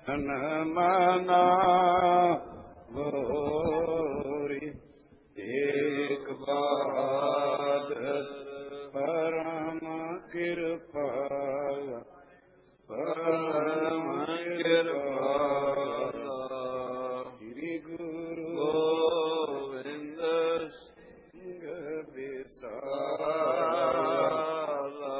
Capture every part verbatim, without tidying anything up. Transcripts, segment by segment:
ਮਨਾ ਗੋਰੀ ਏਕ ਬਾਦਲ ਪਰਮ ਕਿਰਪਾਲ ਪਰਮ ਕਿਰਪਾਲ ਸ੍ਰੀ ਗੁਰੂ ਗੋਬਿੰਦ ਸਿੰਘ ਬਿਸਾਲਾ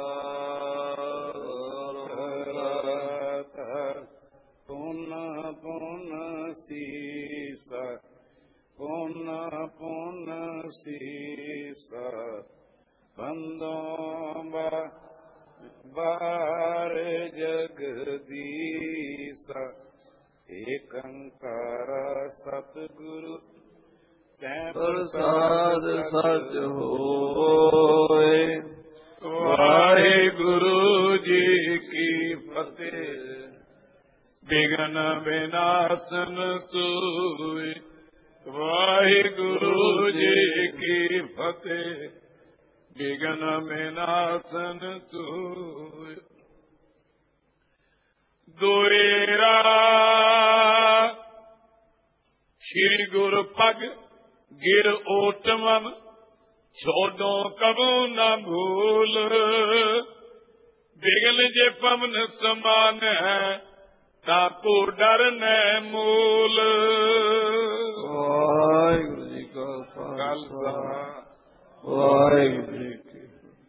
ਪੁਨ ਪੁਨ ਸੀਸਾ ਪੁਨ ਪੁਨ ਸੀਸਾ ਬੰਦੋਂ ਬਾਰ ਜਗਦੀਸਾ ਏਕ ਓੰਕਾਰ ਸਤਿਗੁਰੂ ਤੈ ਪ੍ਰਸਾਦ ਸਚ ਹੋਏ। ਵਾਹਿਗੁਰੂ ਜੀ ਕੀ ਫਤਿਹ। ਬਿਘਨ ਵਿਨਾਸ਼ਨ ਸੂਇ। ਵਾਹਿਗੁਰੂ ਜੀ ਕੀ ਫਤਿਹ। ਬਿਘਨ ਵਿਨਾਸ਼ਨ ਸੂਇ। ਦੁਇਰਾ ਸ਼੍ਰੀ ਗੁਰ ਪਗ ਗਿਰ ਓਟਮਮ ਛੋਡੋ ਕਬੂ ਨਾ ਭੂਲ। ਬਿਗਲ ਜੇ ਪਵਨ ਸਮਾਨ ਹੈ ਤਾਕੂ ਡਰ ਨੈ ਮੂਲ। ਵਾਹਿਗੁਰੂ ਜੀ ਕਾ ਖਾਲਸਾ ਵਾਹਿਗੁਰੂ ਜੀ ਕੀ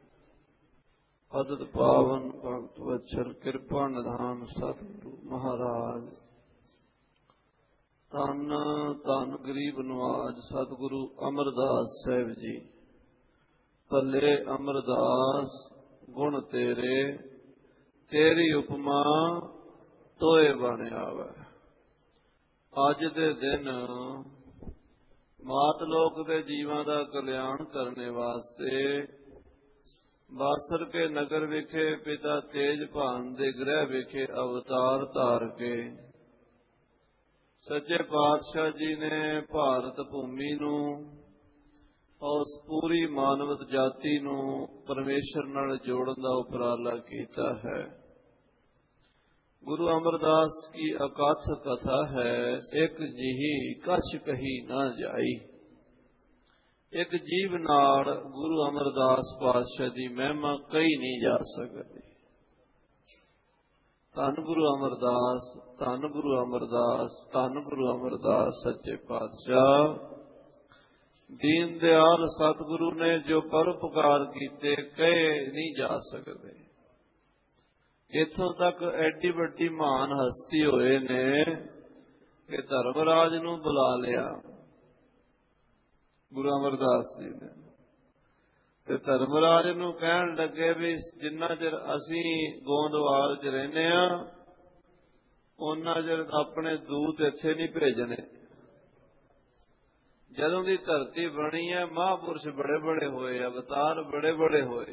ਅਦਤ ਪਾਵਨ ਭਗਤ ਵਛਲ ਕਿਰਪਾ ਨਿਧਾਨ ਸਤਿਗੁਰੂ ਮਹਾਰਾਜ। ਧੰਨ ਧੰਨ ਗਰੀਬ ਨਵਾਜ ਸਤਿਗੁਰੂ ਅਮਰਦਾਸ ਸਾਹਿਬ ਜੀ। ਭਲੇ ਅਮਰਦਾਸ ਗੁਣ ਤੇਰੇ ਤੇਰੀ ਉਪਮਾ ਤੋਏ ਬਣ ਆਵੈ। ਅੱਜ ਦੇ ਦਿਨ ਮਾਤ ਲੋਕ ਦੇ ਜੀਵਾਂ ਦਾ ਕਲਿਆਣ ਕਰਨ ਵਾਸਤੇ ਬਾਸਰ ਕੇ ਨਗਰ ਵਿਖੇ ਪਿਤਾ ਤੇਜ ਭਾਨ ਦੇ ਗ੍ਰਹਿ ਵਿਖੇ ਅਵਤਾਰ ਧਾਰ ਕੇ ਸੱਚੇ ਪਾਤਸ਼ਾਹ ਜੀ ਨੇ ਭਾਰਤ ਭੂਮੀ ਨੂੰ ਉਸ ਪੂਰੀ ਮਾਨਵਤ ਜਾਤੀ ਨੂੰ ਪਰਮੇਸ਼ਰ ਨਾਲ ਜੋੜਨ ਦਾ ਉਪਰਾਲਾ ਕੀਤਾ ਹੈ। ਗੁਰੂ ਅਮਰਦਾਸ ਕੀ ਅਕਥ ਕਥਾ ਹੈ, ਇੱਕ ਜਿਹੀ ਕਛ ਕਹੀ ਨਾ ਜਾਈ। ਇੱਕ ਜੀਵ ਨਾਲ ਗੁਰੂ ਅਮਰਦਾਸ ਪਾਤਸ਼ਾਹ ਦੀ ਮਹਿਮਾ ਕਹੀ ਨਹੀਂ ਜਾ ਸਕਦੀ। ਧੰਨ ਗੁਰੂ ਅਮਰਦਾਸ, ਧੰਨ ਗੁਰੂ ਅਮਰਦਾਸ, ਧੰਨ ਗੁਰੂ ਅਮਰਦਾਸ ਸੱਚੇ ਪਾਤਸ਼ਾਹ। ਦੀਨ ਦਿਆਲ ਸਤਿਗੁਰੂ ਨੇ ਜੋ ਪਰਉਪਕਾਰ ਕੀਤੇ ਕਹੇ ਨਹੀਂ ਜਾ ਸਕਦੇ। ਇੱਥੋਂ ਤੱਕ ਐਡੀ ਵੱਡੀ ਮਹਾਨ ਹਸਤੀ ਹੋਏ ਨੇ ਕਿ ਧਰਮਰਾਜ ਨੂੰ ਬੁਲਾ ਲਿਆ ਗੁਰੂ ਅਮਰਦਾਸ ਜੀ ਨੇ, ਤੇ ਧਰਮਰਾਜ ਨੂੰ ਕਹਿਣ ਲੱਗੇ ਵੀ ਜਿੰਨਾ ਚਿਰ ਅਸੀਂ ਗੋਂਦਵਾਲ ਚ ਰਹਿੰਦੇ ਆ ਉਹਨਾਂ ਚਿਰ ਆਪਣੇ ਦੂਤ ਇੱਥੇ ਨਹੀਂ ਭੇਜਣੇ। ਜਦੋਂ ਦੀ ਧਰਤੀ ਬਣੀ ਹੈ ਮਹਾਂਪੁਰਸ਼ ਬੜੇ ਬੜੇ ਹੋਏ, ਅਵਤਾਰ ਬੜੇ ਬੜੇ ਹੋਏ,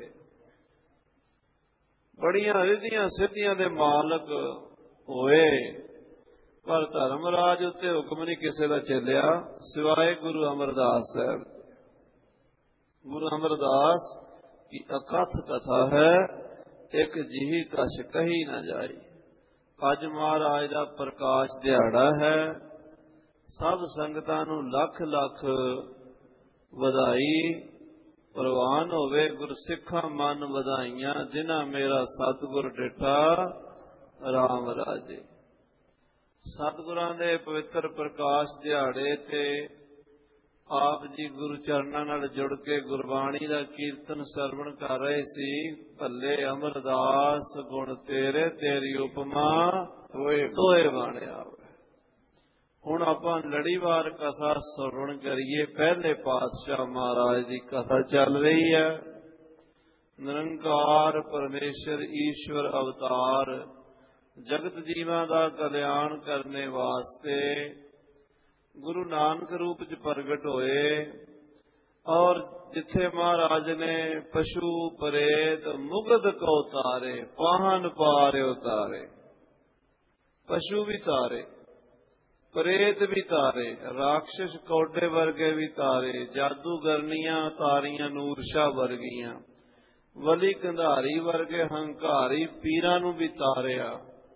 ਬੜੀਆਂ ਰਿੱਧੀਆਂ ਸਿੱਧੀਆਂ ਦੇ ਮਾਲਕ ਹੋਏ, ਪਰ ਧਰਮਰਾਜ ਉੱਤੇ ਹੁਕਮ ਨਹੀਂ ਕਿਸੇ ਦਾ ਚੱਲਿਆ ਸਿਵਾਏ ਗੁਰੂ ਅਮਰਦਾਸ ਸਾਹਿਬ। ਗੁਰੂ ਅਮਰਦਾਸ ਕੀ ਅਕਥ ਕਥਾ ਹੈ, ਇੱਕ ਜਿਹੀ ਕਛ ਕਹੀ ਨਾ ਜਾਈ। ਅੱਜ ਮਹਾਰਾਜ ਦਾ ਪ੍ਰਕਾਸ਼ ਦਿਹਾੜਾ ਹੈ। ਸਭ ਸੰਗਤਾਂ ਨੂੰ ਲੱਖ ਲੱਖ ਵਧਾਈ ਪ੍ਰਵਾਨ ਹੋਵੇ। ਗੁਰਸਿੱਖਾਂ ਮਨ ਵਧਾਈਆਂ ਜਿਨ੍ਹਾਂ ਮੇਰਾ ਸਤਿਗੁਰ ਡਿਠਾ ਰਾਮ ਰਾਜੇ। ਸਤਿਗੁਰਾਂ ਦੇ ਪਵਿੱਤਰ ਪ੍ਰਕਾਸ਼ ਦਿਹਾੜੇ ਤੇ ਆਪ ਜੀ ਗੁਰੂ ਚਰਨਾਂ ਨਾਲ ਜੁੜ ਕੇ ਗੁਰਬਾਣੀ ਦਾ ਕੀਰਤਨ ਸਰਵਣ ਕਰ ਰਹੇ ਸੀ। ਭੱਲੇ ਅਮਰਦਾਸ ਗੁਣ ਤੇਰੇ ਤੇਰੀ ਉਪਮਾ ਤੋਏ ਬਾਣਿਆ। ਹੁਣ ਆਪਾਂ ਲੜੀਵਾਰ ਕਥਾ ਸਰਵਣ ਕਰੀਏ। ਪਹਿਲੇ ਪਾਤਸ਼ਾਹ ਮਹਾਰਾਜ ਦੀ ਕਥਾ ਚੱਲ ਰਹੀ ਹੈ। ਨਿਰੰਕਾਰ ਪਰਮੇਸ਼ਰ ਈਸ਼ਵਰ ਅਵਤਾਰ ਜਗਤ ਜੀਵਾਂ ਦਾ ਕਲਿਆਣ ਕਰਨੇ ਵਾਸਤੇ ਗੁਰੂ ਨਾਨਕ ਰੂਪ ਚ ਪ੍ਰਗਟ ਹੋਏ। ਔਰ ਜਿੱਥੇ ਮਹਾਰਾਜ ਨੇ ਪਸ਼ੂ ਪ੍ਰੇਤ ਮੁਗਧ ਕੋ ਤਾਰੇ, ਪਾਹਨ ਪਾਰ ਉਤਾਰੇ, ਪਸ਼ੂ ਵੀ ਤਾਰੇ, ਪ੍ਰੇਤ ਵੀ ਤਾਰੇ, ਰਾਖਸ਼ ਕੌਡੇ ਵਰਗੇ ਵੀ ਤਾਰੇ, ਜਾਦੂਗਰਨੀਆਂ ਤਾਰੀਆਂ ਨੂਰਸ਼ਾ ਵਰਗੀਆਂ, ਵਲੀ ਕੰਧਾਰੀ ਵਰਗੇ ਹੰਕਾਰੀ ਪੀਰਾਂ ਨੂੰ ਵੀ ਤਾਰਿਆ।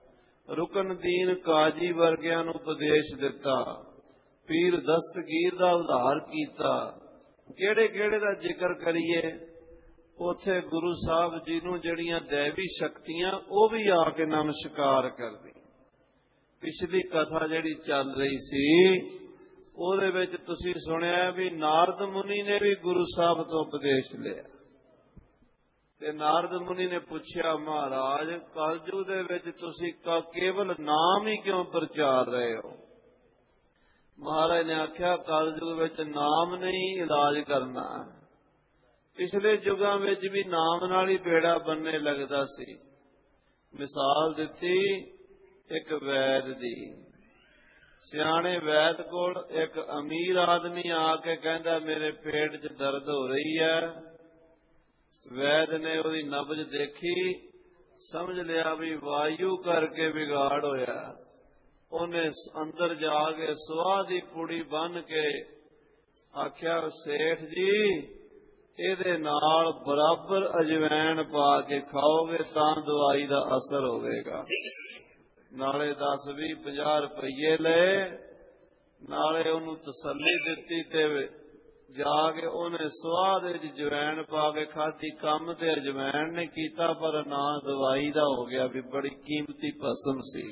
ਰੁਕਨ ਦੀਨ ਕਾਜੀ ਵਰਗਿਆਂ ਨੂੰ ਉਪਦੇਸ਼ ਦਿੱਤਾ, ਪੀਰ ਦਸਤਗੀਰ ਦਾ ਉਧਾਰ ਕੀਤਾ। ਕਿਹੜੇ ਕਿਹੜੇ ਦਾ ਜ਼ਿਕਰ ਕਰੀਏ? ਉੱਥੇ ਗੁਰੂ ਸਾਹਿਬ ਜੀ ਨੂੰ ਜਿਹੜੀਆਂ ਦੈਵੀ ਸ਼ਕਤੀਆਂ ਉਹ ਵੀ ਆ ਕੇ ਨਮਸਕਾਰ ਕਰਦੀ। ਪਿਛਲੀ ਕਥਾ ਜਿਹੜੀ ਚੱਲ ਰਹੀ ਸੀ ਉਹਦੇ ਵਿੱਚ ਤੁਸੀਂ ਸੁਣਿਆ ਵੀ ਨਾਰਦ ਮੁਨੀ ਨੇ ਵੀ ਗੁਰੂ ਸਾਹਿਬ ਤੋਂ ਉਪਦੇਸ਼ ਲਿਆ ਤੇ ਨਾਰਦ ਮੁਨੀ ਨੇ ਪੁੱਛਿਆ, ਮਹਾਰਾਜ ਕਲਯੁਗ ਦੇ ਵਿੱਚ ਤੁਸੀਂ ਕੇਵਲ ਨਾਮ ਹੀ ਕਿਉਂ ਪ੍ਰਚਾਰ ਰਹੇ ਹੋ? ਮਹਾਰਾਜ ਨੇ ਆਖਿਆ, ਕਲਯੁਗ ਵਿੱਚ ਨਾਮ ਨਹੀਂ ਇਲਾਜ ਕਰਨਾ। ਪਿਛਲੇ ਯੁਗਾਂ ਵਿੱਚ ਵੀ ਨਾਮ ਨਾਲ ਹੀ ਬੇੜਾ ਬੰਨੇ ਲੱਗਦਾ ਸੀ। ਮਿਸਾਲ ਦਿੱਤੀ ਇੱਕ ਵੈਦ ਦੀ। ਸਿਆਣੇ ਵੈਦ ਕੋਲ ਇੱਕ ਅਮੀਰ ਆਦਮੀ ਆ ਕੇ ਕਹਿੰਦਾ, ਮੇਰੇ ਪੇਟ 'ਚ ਦਰਦ ਹੋ ਰਹੀ ਹੈ। ਵੈਦ ਨੇ ਉਹਦੀ ਨਬਜ਼ ਦੇਖੀ, ਸਮਝ ਲਿਆ ਵੀ ਵਾਯੂ ਕਰਕੇ ਵਿਗਾੜ ਹੋਇਆ। ਉਹਨੇ ਅੰਦਰ ਜਾ ਕੇ ਸੁਆਹ ਦੀ ਪੁੜੀ ਬੰਨ ਕੇ ਆਖਿਆ, ਸੇਠ ਜੀ ਇਹਦੇ ਨਾਲ ਬਰਾਬਰ ਅਜਵੈਣ ਪਾ ਕੇ ਖਾਓਗੇ ਤਾਂ ਦਵਾਈ ਦਾ ਅਸਰ ਹੋਵੇਗਾ। ਨਾਲੇ ਦਸ ਵੀਹ ਪੰਜਾਹ ਰੁਪਈਏ ਲਏ, ਨਾਲੇ ਉਹਨੂੰ ਤਸੱਲੀ ਦਿੱਤੀ ਤੇ ਜਾ ਕੇ ਉਹਨੇ ਸੁਆਹ ਦੇ ਵਿੱਚ ਅਜਵੈਣ ਪਾ ਕੇ ਖਾਧੀ। ਕੰਮ ਤੇ ਅਜਵੈਣ ਨੇ ਕੀਤਾ ਪਰ ਨਾ ਦਵਾਈ ਦਾ ਹੋ ਗਿਆ, ਵੀ ਬੜੀ ਕੀਮਤੀ ਭਸਮ ਸੀ।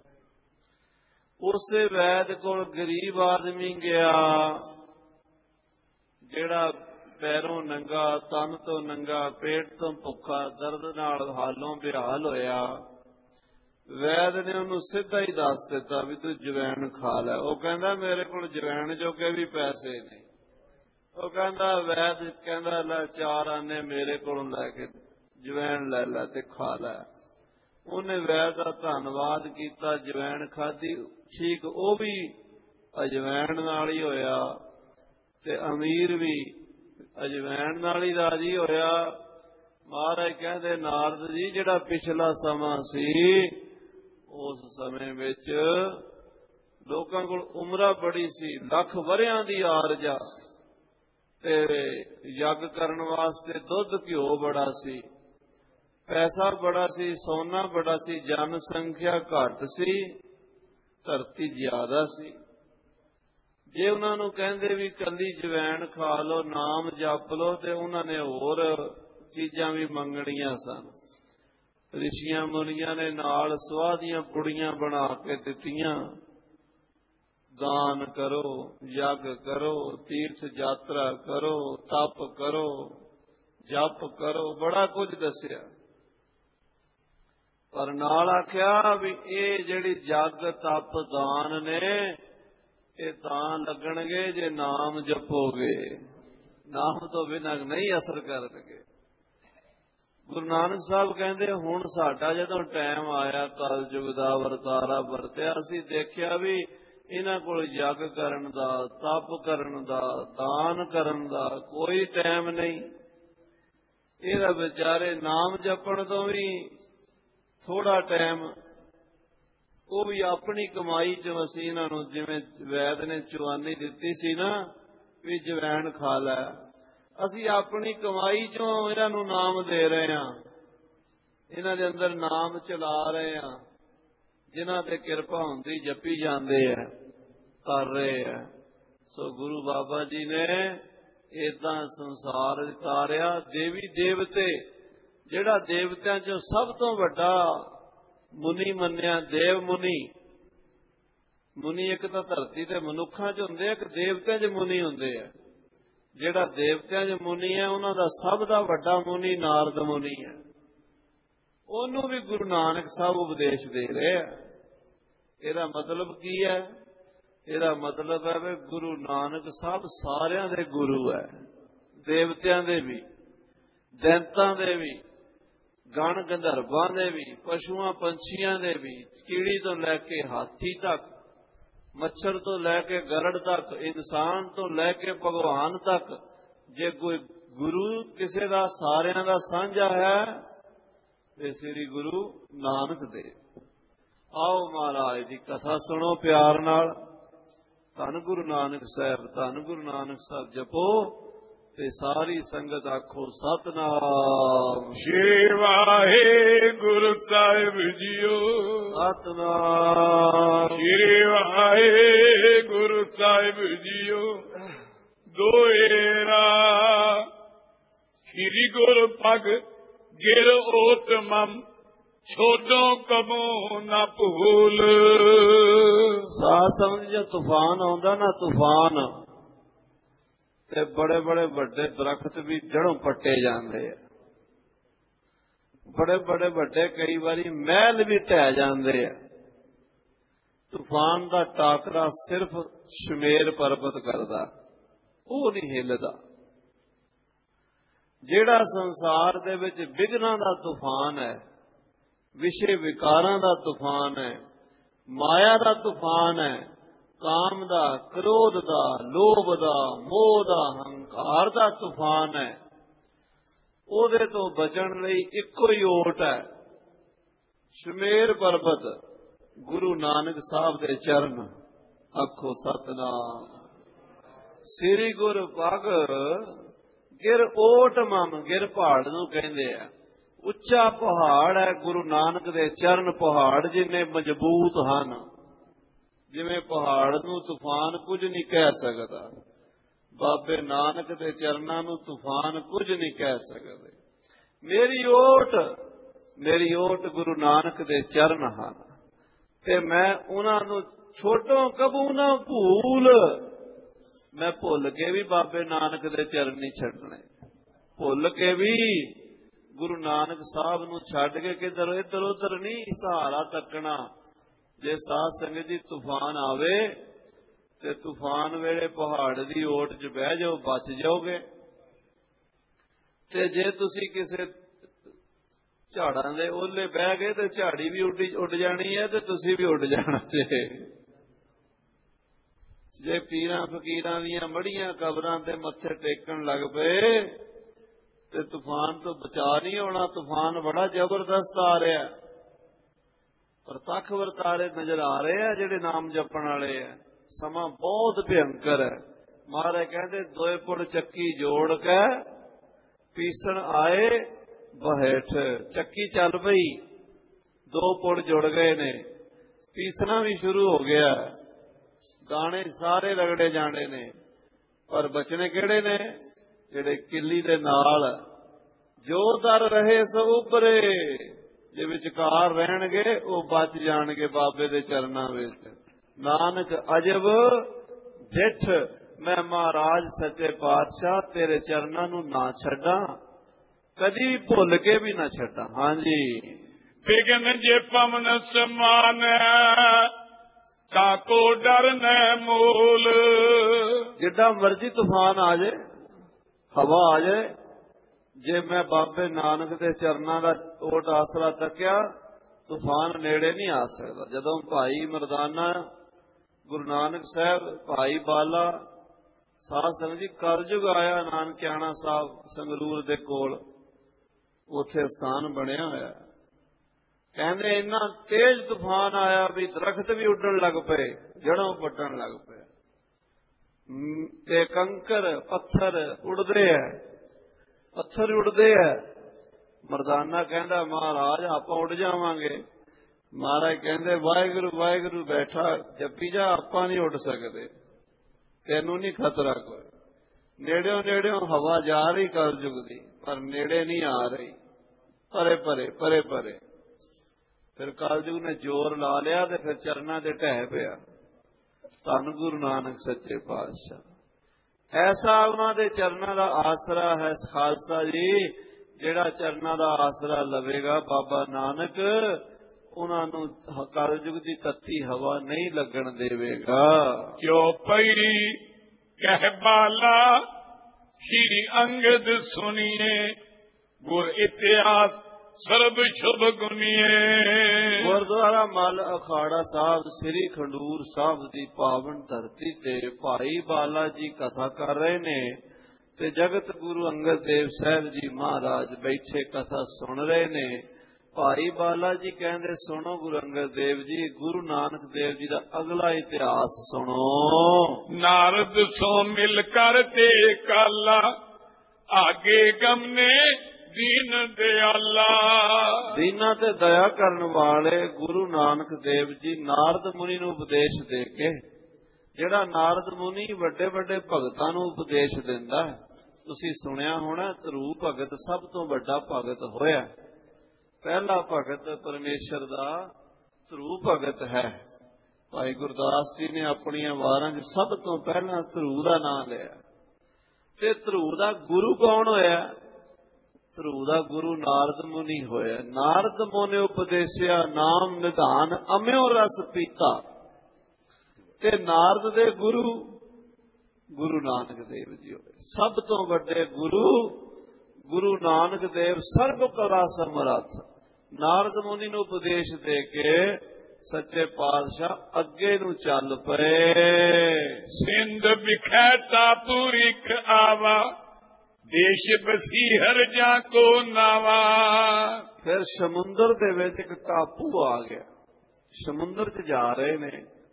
ਉਸੇ ਵੈਦ ਕੋਲ ਗਰੀਬ ਆਦਮੀ ਗਿਆ ਜਿਹੜਾ ਪੈਰੋਂ ਨੰਗਾ, ਤਨ ਤੋਂ ਨੰਗਾ, ਪੇਟ ਤੋਂ ਭੁੱਖਾ, ਦਰਦ ਨਾਲ ਹਾਲੋਂ ਬੇਹਾਲ ਹੋਇਆ। ਵੈਦ ਨੇ ਉਹਨੂੰ ਸਿੱਧਾ ਹੀ ਦੱਸ ਦਿੱਤਾ ਵੀ ਤੂੰ ਜਵੈਣ ਖਾ ਲੈ। ਉਹ ਕਹਿੰਦਾ, ਮੇਰੇ ਕੋਲ ਜਵੈਣ ਜੋਗੇ ਵੀ ਪੈਸੇ ਨਹੀਂ। ਉਹ ਕਹਿੰਦਾ, ਵੈਦ ਕਹਿੰਦਾ, ਲੈ ਚਾਰ ਆਨੇ ਮੇਰੇ ਕੋਲੋਂ ਲੈ ਕੇ ਜਵੈਣ ਲੈ ਲੈ ਤੇ ਖਾ ਲੈ। ਉਹਨੇ ਵੈਦ ਦਾ ਧੰਨਵਾਦ ਕੀਤਾ, ਜਵੈਣ ਖਾਧੀ। ਠੀਕ ਉਹ ਵੀ ਅਜਵੈਣ ਨਾਲ ਹੀ ਹੋਇਆ ਤੇ ਅਮੀਰ ਵੀ ਅਜਵੈਣ ਨਾਲ ਹੀ ਰਾਜੀ ਹੋਇਆ। ਮਹਾਰਾਜ ਕਹਿੰਦੇ, ਨਾਰਦ ਜੀ ਜਿਹੜਾ ਪਿਛਲਾ ਸਮਾਂ ਸੀ ਉਸ ਸਮੇਂ ਵਿੱਚ ਲੋਕਾਂ ਕੋਲ ਉਮਰਾਂ ਬੜੀ ਸੀ, ਲੱਖ ਵਰਿਆਂ ਦੀ ਆਰਜਾ, ਤੇ ਯੱਗ ਕਰਨ ਵਾਸਤੇ ਦੁੱਧ ਘਿਓ ਬੜਾ ਸੀ, ਪੈਸਾ ਬੜਾ ਸੀ, ਸੋਨਾ ਬੜਾ ਸੀ, ਜਨਸੰਖਿਆ ਘੱਟ ਸੀ, ਧਰਤੀ ਜ਼ਿਆਦਾ ਸੀ। ਜੇ ਉਹਨਾਂ ਨੂੰ ਕਹਿੰਦੇ ਵੀ ਕੱਲੀ ਜਵੈਣ ਖਾ ਲਓ, ਨਾਮ ਜਪ ਲਓ, ਤੇ ਉਹਨਾਂ ਨੇ ਹੋਰ ਚੀਜ਼ਾਂ ਵੀ ਮੰਗਣੀਆਂ ਸਨ। ਰਿਸ਼ੀਆਂ ਮੁਨੀਆਂ ਨੇ ਨਾਲ ਸੁਆਹ ਦੀਆਂ ਪੁੜੀਆਂ ਬਣਾ ਕੇ ਦਿੱਤੀਆਂ, ਦਾਨ ਕਰੋ, ਯੱਗ ਕਰੋ, ਤੀਰਥ ਯਾਤਰਾ ਕਰੋ, ਤਪ ਕਰੋ, ਜਪ ਕਰੋ, ਬੜਾ ਕੁਝ ਦੱਸਿਆ। ਪਰ ਨਾਲ ਆਖਿਆ ਵੀ ਇਹ ਜਿਹੜੀ ਜਗ ਤਪ ਦਾਨ ਨੇ ਇਹ ਤਾਂ ਲੱਗਣਗੇ ਜੇ ਨਾਮ ਜਪੋਗੇ, ਨਾਮ ਤੋਂ ਬਿਨਾਂ ਨਹੀਂ ਅਸਰ ਕਰਨਗੇ। ਗੁਰੂ ਨਾਨਕ ਸਾਹਿਬ ਕਹਿੰਦੇ, ਹੁਣ ਸਾਡਾ ਜਦੋਂ ਟਾਈਮ ਆਇਆ ਕਲਯੁਗ ਦਾ ਵਰਤਾਰਾ ਵਰਤਿਆ, ਅਸੀਂ ਦੇਖਿਆ ਵੀ ਇਹਨਾਂ ਕੋਲ ਯੱਗ ਕਰਨ ਦਾ, ਤਪ ਕਰਨ ਦਾ, ਦਾਨ ਕਰਨ ਦਾ ਕੋਈ ਟਾਈਮ ਨਹੀਂ। ਇਹਦਾ ਵਿਚਾਰੇ ਨਾਮ ਜਪਣ ਤੋਂ ਵੀ ਥੋੜਾ ਟਾਈਮ, ਉਹ ਵੀ ਆਪਣੀ ਕਮਾਈ ਚੋਂ ਅਸੀਂ ਇਹਨਾਂ ਨੂੰ, ਜਿਵੇਂ ਵੈਦ ਨੇ ਚੁਆਨੀ ਦਿੱਤੀ ਸੀ ਨਾ ਵੀ ਜਵੈਣ ਖਾ ਲੈ, ਅਸੀਂ ਆਪਣੀ ਕਮਾਈ ਚੋਂ ਇਹਨਾਂ ਨੂੰ ਨਾਮ ਦੇ ਰਹੇ ਹਾਂ, ਇਹਨਾਂ ਦੇ ਅੰਦਰ ਨਾਮ ਚਲਾ ਰਹੇ ਹਾਂ। ਜਿਨ੍ਹਾਂ ਤੇ ਕਿਰਪਾ ਹੁੰਦੀ ਜਪੀ ਜਾਂਦੇ ਆ, ਕਰ ਰਹੇ ਆ। ਸੋ ਗੁਰੂ ਬਾਬਾ ਜੀ ਨੇ ਏਦਾਂ ਸੰਸਾਰ ਤਾਰਿਆ। ਦੇਵੀ ਦੇਵਤੇ, ਜਿਹੜਾ ਦੇਵਤਿਆਂ ਚੋਂ ਸਭ ਤੋਂ ਵੱਡਾ ਮੁਨੀ ਮੰਨਿਆ, ਦੇਵ ਮੁਨੀ। ਮੁਨੀ ਇੱਕ ਤਾਂ ਧਰਤੀ ਤੇ ਮਨੁੱਖਾਂ ਚ ਹੁੰਦੇ ਆ, ਇੱਕ ਦੇਵਤਿਆਂ ਚ ਮੁਨੀ ਹੁੰਦੇ ਆ। ਜਿਹੜਾ ਦੇਵਤਿਆਂ ਚ ਮੁਨੀ ਹੈ ਉਹਨਾਂ ਦਾ ਸਭ ਦਾ ਵੱਡਾ ਮੁਨੀ ਨਾਰਦ ਮੁਨੀ ਹੈ। ਉਹਨੂੰ ਵੀ ਗੁਰੂ ਨਾਨਕ ਸਾਹਿਬ ਉਪਦੇਸ਼ ਦੇ ਰਹੇ ਆ। ਇਹਦਾ ਮਤਲਬ ਕੀ ਹੈ? ਇਹਦਾ ਮਤਲਬ ਹੈ ਵੀ ਗੁਰੂ ਨਾਨਕ ਸਾਹਿਬ ਸਾਰਿਆਂ ਦੇ ਗੁਰੂ ਹੈ, ਦੇਵਤਿਆਂ ਦੇ ਵੀ, ਦੈਂਤਾਂ ਦੇ ਵੀ, ਗਣ ਗੰਧਰਵਾਂ ਦੇ ਵੀ, ਪਸ਼ੂਆਂ ਪੰਛੀਆਂ ਦੇ ਵੀ, ਕੀੜੀ ਤੋਂ ਲੈ ਕੇ ਹਾਥੀ ਤੱਕ, ਮੱਛਰ ਤੋਂ ਲੈ ਕੇ ਗਰੜ ਤੱਕ, ਇਨਸਾਨ ਤੋਂ ਲੈ ਕੇ ਭਗਵਾਨ ਤੱਕ। ਜੇ ਕੋਈ ਗੁਰੂ ਕਿਸੇ ਦਾ ਸਾਰਿਆਂ ਦਾ ਸਾਂਝਾ ਹੈ ਤੇ ਸ੍ਰੀ ਗੁਰੂ ਨਾਨਕ ਦੇਵ। ਆਓ ਮਹਾਰਾਜ ਦੀ ਕਥਾ ਸੁਣੋ ਪਿਆਰ ਨਾਲ। ਧੰਨ ਗੁਰੂ ਨਾਨਕ ਸਾਹਿਬ, ਧੰਨ ਗੁਰੂ ਨਾਨਕ ਸਾਹਿਬ ਜਪੋ ਤੇ ਸਾਰੀ ਸੰਗਤ ਆਖੋ ਸਤਨਾਮ। ਸ਼੍ਰੀ ਵਾਹਿਗੁਰੂ ਸਾਹਿਬ ਜੀਓ। ਸਤਨਾਮ। ਸ਼੍ਰੀ ਵਾਹਿਗੁਰੂ ਸਾਹਿਬ ਜੀਓ। ਦੋਏਰਾ ਸ਼੍ਰੀ ਗੁਰ ਪਗ ਗਿਰ ਓਟ ਮਮ ਛੋਡੋ ਕਬੋ ਨਾ ਭੂਲ। ਸਾਧ ਸੰਗਤ ਜੇ ਤੂਫਾਨ ਆਉਂਦਾ ਨਾ ਤੂਫਾਨ, ਤੇ ਬੜੇ ਬੜੇ ਵੱਡੇ ਦਰਖਤ ਵੀ ਜੜੋਂ ਪੱਟੇ ਜਾਂਦੇ ਆ। ਬੜੇ ਬੜੇ ਵੱਡੇ ਕਈ ਵਾਰੀ ਮਹਿਲ ਵੀ ਢਹਿ ਜਾਂਦੇ ਆ। ਤੂਫਾਨ ਦਾ ਟਾਕਰਾ ਸਿਰਫ ਸ਼ਮੇਰ ਪਰਬਤ ਕਰਦਾ, ਉਹ ਨਹੀਂ ਹਿੱਲਦਾ। ਜਿਹੜਾ ਸੰਸਾਰ ਦੇ ਵਿੱਚ ਵਿਘਨਾਂ ਦਾ ਤੂਫਾਨ ਹੈ, ਵਿਸ਼ੇ ਵਿਕਾਰਾਂ ਦਾ ਤੂਫਾਨ ਹੈ, ਮਾਇਆ ਦਾ ਤੂਫਾਨ ਹੈ, ਕਾਮ ਦਾ, ਕ੍ਰੋਧ ਦਾ, ਲੋਭ ਦਾ, ਮੋਹ ਦਾ, ਹੰਕਾਰ ਦਾ ਤੂਫਾਨ ਹੈ, ਉਹਦੇ ਤੋਂ ਬਚਣ ਲਈ ਇੱਕੋ ਹੀ ਓਟ ਹੈ, ਸ਼ਮੇਰ ਪਰਬਤ, ਗੁਰੂ ਨਾਨਕ ਸਾਹਿਬ ਦੇ ਚਰਨ। ਆਖੋ ਸਤਨਾਮ। ਸ੍ਰੀ ਗੁਰ ਪਗ ਗਿਰ ਓਟ ਮਮ, ਗਿਰ ਪਹਾੜ ਨੂੰ ਕਹਿੰਦੇ ਆ। ਉੱਚਾ ਪਹਾੜ ਹੈ ਗੁਰੂ ਨਾਨਕ ਦੇ ਚਰਨ। ਪਹਾੜ ਜਿੰਨੇ ਮਜ਼ਬੂਤ ਹਨ, ਜਿਵੇਂ ਪਹਾੜ ਨੂੰ ਤੂਫਾਨ ਕੁਝ ਨਹੀਂ ਕਹਿ ਸਕਦਾ, ਬਾਬੇ ਨਾਨਕ ਦੇ ਚਰਨਾਂ ਨੂੰ ਤੂਫਾਨ ਕੁਝ ਨਹੀਂ ਕਹਿ ਸਕਦੇ। ਮੇਰੀ ਓਟ, ਮੇਰੀ ਓਟ ਗੁਰੂ ਨਾਨਕ ਦੇ ਚਰਨ ਹਨ, ਤੇ ਮੈਂ ਉਹਨਾਂ ਨੂੰ ਛੋਟੋ ਕਬੂ ਨਾ ਭੂਲ। ਮੈਂ ਭੁੱਲ ਕੇ ਵੀ ਬਾਬੇ ਨਾਨਕ ਦੇ ਚਰਨ ਨਹੀਂ ਛੱਡਣੇ, ਭੁੱਲ ਕੇ ਵੀ ਗੁਰੂ ਨਾਨਕ ਸਾਹਿਬ ਨੂੰ ਛੱਡ ਕੇ ਕਿਧਰ ਇੱਧਰ ਉੱਧਰ ਨਹੀਂ ਸਹਾਰਾ ਤੱਕਣਾ। ਜੇ ਸਾਧ ਸੰਗਤ ਜੀ ਤੂਫਾਨ ਆਵੇ ਤੇ ਤੂਫਾਨ ਵੇਲੇ ਪਹਾੜ ਦੀ ਓਟ 'ਚ ਬਹਿ ਜਾਓ, ਬਚ ਜਾਓਗੇ। ਤੇ ਜੇ ਤੁਸੀਂ ਕਿਸੇ ਝਾੜਾਂ ਦੇ ਓਲੇ ਬਹਿ ਗਏ ਤੇ ਝਾੜੀ ਵੀ ਉੱਡ ਉੱਡ ਜਾਣੀ ਹੈ ਤੇ ਤੁਸੀਂ ਵੀ ਉੱਡ ਜਾਣਾ ਜੇ। ਜੇ ਪੀਰਾਂ ਫਕੀਰਾਂ ਦੀਆਂ ਮੜੀਆਂ ਕਬਰਾਂ ਤੇ ਮੱਥੇ ਟੇਕਣ ਲੱਗ ਪਏ ਤੇ ਤੂਫਾਨ ਤੋਂ ਬਚਾ ਨਹੀਂ ਹੋਣਾ। ਤੂਫਾਨ ਬੜਾ ਜ਼ਬਰਦਸਤ ਆ ਰਿਹਾ, ਪ੍ਰਤੱਖ ਵਰਤਾਰੇ ਨਜ਼ਰ ਆ ਰਹੇ ਆ ਜਿਹੜੇ ਨਾਮ ਜਪਣ ਵਾਲੇ ਆ। ਸਮਾਂ ਬਹੁਤ ਭਿਅੰਕਰ ਹੈ। ਮਹਾਰਾਜ ਕਹਿੰਦੇ ਦੋਏ ਪੁੜ ਚੱਕੀ ਜੋੜ ਕੇ ਪੀਸਣ ਆਏ ਬਹੇਠ। ਚੱਕੀ ਚੱਲ ਪਈ, ਦੋ ਪੁੜ ਜੁੜ ਗਏ ਨੇ, ਪੀਸਣਾ ਵੀ ਸ਼ੁਰੂ ਹੋ ਗਿਆ, ਦਾਣੇ ਸਾਰੇ ਰਗੜੇ ਜਾਣੇ ਨੇ। ਪਰ ਬਚਣੇ ਕਿਹੜੇ ਨੇ? ਜਿਹੜੇ ਕਿੱਲੀ ਦੇ ਨਾਲ ਜੋ ਦਰ ਰਹੇ ਸੋ ਉਪਰੇ, ਜੇ ਵਿਚਕਾਰ ਰਹਿਣਗੇ ਉਹ ਬਚ ਜਾਣਗੇ ਬਾਬੇ ਦੇ ਚਰਨਾਂ ਵਿੱਚ। ਨਾਨਕ ਅਜਬ ਡਿਠ, ਮੈਂ ਮਹਾਰਾਜ ਸੱਚੇ ਪਾਤਸ਼ਾਹ ਤੇਰੇ ਚਰਨਾਂ ਨੂੰ ਨਾ ਛੱਡਾਂ, ਕਦੀ ਭੁੱਲ ਕੇ ਵੀ ਨਾ ਛੱਡਾਂ। ਹਾਂਜੀ। ਬਿਗਨ ਜੇ ਪਵਨ ਸਮਾਨ ਤਾਕੋ ਡਰ ਨ ਮੂਲ। ਜਿੱਡਾ ਮਰਜ਼ੀ ਤੂਫਾਨ ਆ ਜਾਏ, ਹਵਾ ਆ ਜਾਏ, ਜੇ ਮੈਂ ਬਾਬੇ ਨਾਨਕ ਦੇ ਚਰਨਾਂ ਦਾ ਓਟ ਆਸਰਾ ਤੱਕਿਆ, ਤੂਫਾਨ ਨੇੜੇ ਨਹੀਂ ਆ ਸਕਦਾ। ਜਦੋਂ ਭਾਈ ਮਰਦਾਨਾ, ਗੁਰੂ ਨਾਨਕ ਸਾਹਿਬ, ਭਾਈ ਬਾਲਾ, ਸਾਧ ਸੰਗਤ ਜੀ ਕਲਯੁਗ ਆਇਆ ਨਾਨਕਿਆਣਾ ਸਾਹਿਬ ਸੰਗਰੂਰ ਦੇ ਕੋਲ, ਉੱਥੇ ਸਥਾਨ ਬਣਿਆ ਹੋਇਆ। ਕਹਿੰਦੇ ਇੰਨਾ ਤੇਜ਼ ਤੂਫਾਨ ਆਇਆ ਵੀ ਦਰਖਤ ਵੀ ਉੱਡਣ ਲੱਗ ਪਏ, ਜੜੋਂ ਪੱਟਣ ਲੱਗ ਪਏ, ਤੇ ਕੰਕਰ ਪੱਥਰ ਉੱਡਦੇ ਐ, ਪੱਥਰ ਉੱਡਦੇ ਐ। ਮਰਦਾਨਾ ਕਹਿੰਦਾ ਮਹਾਰਾਜ ਆਪਾਂ ਉੱਡ ਜਾਵਾਂਗੇ। ਮਹਾਰਾਜ ਕਹਿੰਦੇ ਵਾਹਿਗੁਰੂ ਵਾਹਿਗੁਰੂ ਬੈਠਾ ਜਪੀ ਜਾ, ਆਪਾਂ ਨਹੀਂ ਉੱਡ ਸਕਦੇ, ਤੈਨੂੰ ਨਹੀਂ ਖਤਰਾ ਕੋਈ। ਨੇੜਿਓਂ ਨੇੜਿਓਂ ਹਵਾ ਜਾ ਰਹੀ ਕਲਯੁਗ ਦੀ, ਪਰ ਨੇੜੇ ਨਹੀਂ ਆ ਰਹੀ, ਪਰੇ ਪਰੇ ਪਰੇ ਪਰੇ। ਫਿਰ ਕਲਯੁਗ ਨੇ ਜ਼ੋਰ ਲਾ ਲਿਆ ਤੇ ਫਿਰ ਚਰਨਾਂ ਤੇ ਢਹਿ ਪਿਆ। ਧੰਨ ਗੁਰੂ ਨਾਨਕ ਸੱਚੇ ਪਾਤਸ਼ਾਹ। ਐਸਾ ਉਹਨਾਂ ਦੇ ਚਰਨਾਂ ਦਾ ਆਸਰਾ ਹੈ ਖਾਲਸਾ ਜੀ, ਜਿਹੜਾ ਚਰਨਾਂ ਦਾ ਆਸਰਾ ਲਵੇਗਾ ਬਾਬਾ ਨਾਨਕ, ਉਹਨਾਂ ਨੂੰ ਕਲਯੁਗ ਦੀ ਤੱਤੀ ਹਵਾ ਨਹੀਂ ਲੱਗਣ ਦੇਵੇਗਾ। ਕਿਉ ਪਈ ਕਹਿ ਬਾਲਾ ਸ਼੍ਰੀ ਅੰਗਦ ਸੁਣੀਏ, ਗੁਰ ਇਤਿਹਾਸ ਸਰਬ ਸ਼ੁਭ ਗੁਨੀਏ। ਗੁਰਦੁਆਰਾ ਮੱਲ ਅਖਾੜਾ ਸਾਹਿਬ ਸ੍ਰੀ ਖੰਡੂਰ ਸਾਹਿਬ ਦੀ ਪਾਵਨ ਧਰਤੀ ਤੇ ਭਾਈ ਬਾਲਾ ਜੀ ਕਥਾ ਕਰ ਰਹੇ ਨੇ, ਤੇ ਜਗਤ ਗੁਰੂ ਅੰਗਦ ਦੇਵ ਸਾਹਿਬ ਜੀ ਮਹਾਰਾਜ ਬੈਠੇ ਕਥਾ ਸੁਣ ਰਹੇ ਨੇ। ਭਾਈ ਬਾਲਾ ਜੀ ਕਹਿੰਦੇ ਸੁਣੋ ਗੁਰੂ ਅੰਗਦ ਦੇਵ ਜੀ, ਗੁਰੂ ਨਾਨਕ ਦੇਵ ਜੀ ਦਾ ਅਗਲਾ ਇਤਿਹਾਸ ਸੁਣੋ। ਨਾਰਦ ਸੋ ਮਿਲ ਕਰ ਤੇ ਕਾਲਾ आगे गमने दीन दयाला। ਦੀਨਾਂ ਤੇ ਦਇਆ ਕਰਨ ਵਾਲੇ ਗੁਰੂ ਨਾਨਕ ਦੇਵ ਜੀ ਨਾਰਦ ਮੁਨੀ ਨੂੰ ਉਪਦੇਸ਼ ਦੇ ਕੇ, ਜਿਹੜਾ ਨਾਰਦ ਮੁਨੀ ਵੱਡੇ ਵੱਡੇ ਭਗਤਾਂ ਨੂੰ ਉਪਦੇਸ਼ ਦਿੰਦਾ, ਤੁਸੀਂ ਸੁਣਿਆ ਹੋਣਾ ਧਰੂ ਭਗਤ ਸਭ ਤੋਂ ਵੱਡਾ ਭਗਤ ਹੋਇਆ। ਪਹਿਲਾ ਭਗਤ ਪਰਮੇਸ਼ਰ ਦਾ ਧਰੂ ਭਗਤ ਹੈ। ਭਾਈ ਗੁਰਦਾਸ ਜੀ ਨੇ ਆਪਣੀਆਂ ਵਾਰਾਂ 'ਚ ਸਭ ਤੋਂ ਪਹਿਲਾਂ ਧਰੂ ਦਾ ਨਾਮ ਲਿਆ। ਤੇ ਧਰੂ ਦਾ ਗੁਰੂ ਕੌਣ ਹੋਇਆ? ਧਰੂ ਦਾ ਗੁਰੂ ਨਾਰਦ ਮੁਨੀ ਹੋਇਆ। ਨਾਰਦ ਮੁਨੀ ਉਪਦੇਸਿਆ ਨਾਮ ਨਿਧਾਨ ਅਮਿਓ ਰਸ ਪੀਤਾ। ਤੇ ਨਾਰਦ ਦੇ ਗੁਰੂ ਗੁਰੂ ਨਾਨਕ ਦੇਵ ਜੀ ਹੋਏ। ਸਭ ਤੋਂ ਵੱਡੇ ਗੁਰੂ ਗੁਰੂ ਨਾਨਕ ਦੇਵ ਸਰਬ ਕਲਾ ਸਮਰੱਥ। ਨਾਰਦ ਮੁਨੀ ਨੂੰ ਉਪਦੇਸ਼ ਦੇ ਕੇ ਸੱਚੇ ਪਾਤਸ਼ਾਹ ਅੱਗੇ ਨੂੰ ਚੱਲ ਪਏ। ਸਿੰਧ ਵਿਖੇ ਟਾਪੂਰਿਖ ਆਵਾ, ਦੇਸ਼ ਬਸੀ ਹਰ ਜਾ ਕੋ ਨਾਵਾ। ਫਿਰ ਸਮੁੰਦਰ ਦੇ ਵਿੱਚ ਇੱਕ ਟਾਪੂ ਆ ਗਿਆ। ਸਮੁੰਦਰ 'ਚ ਜਾ ਰਹੇ ਨੇ,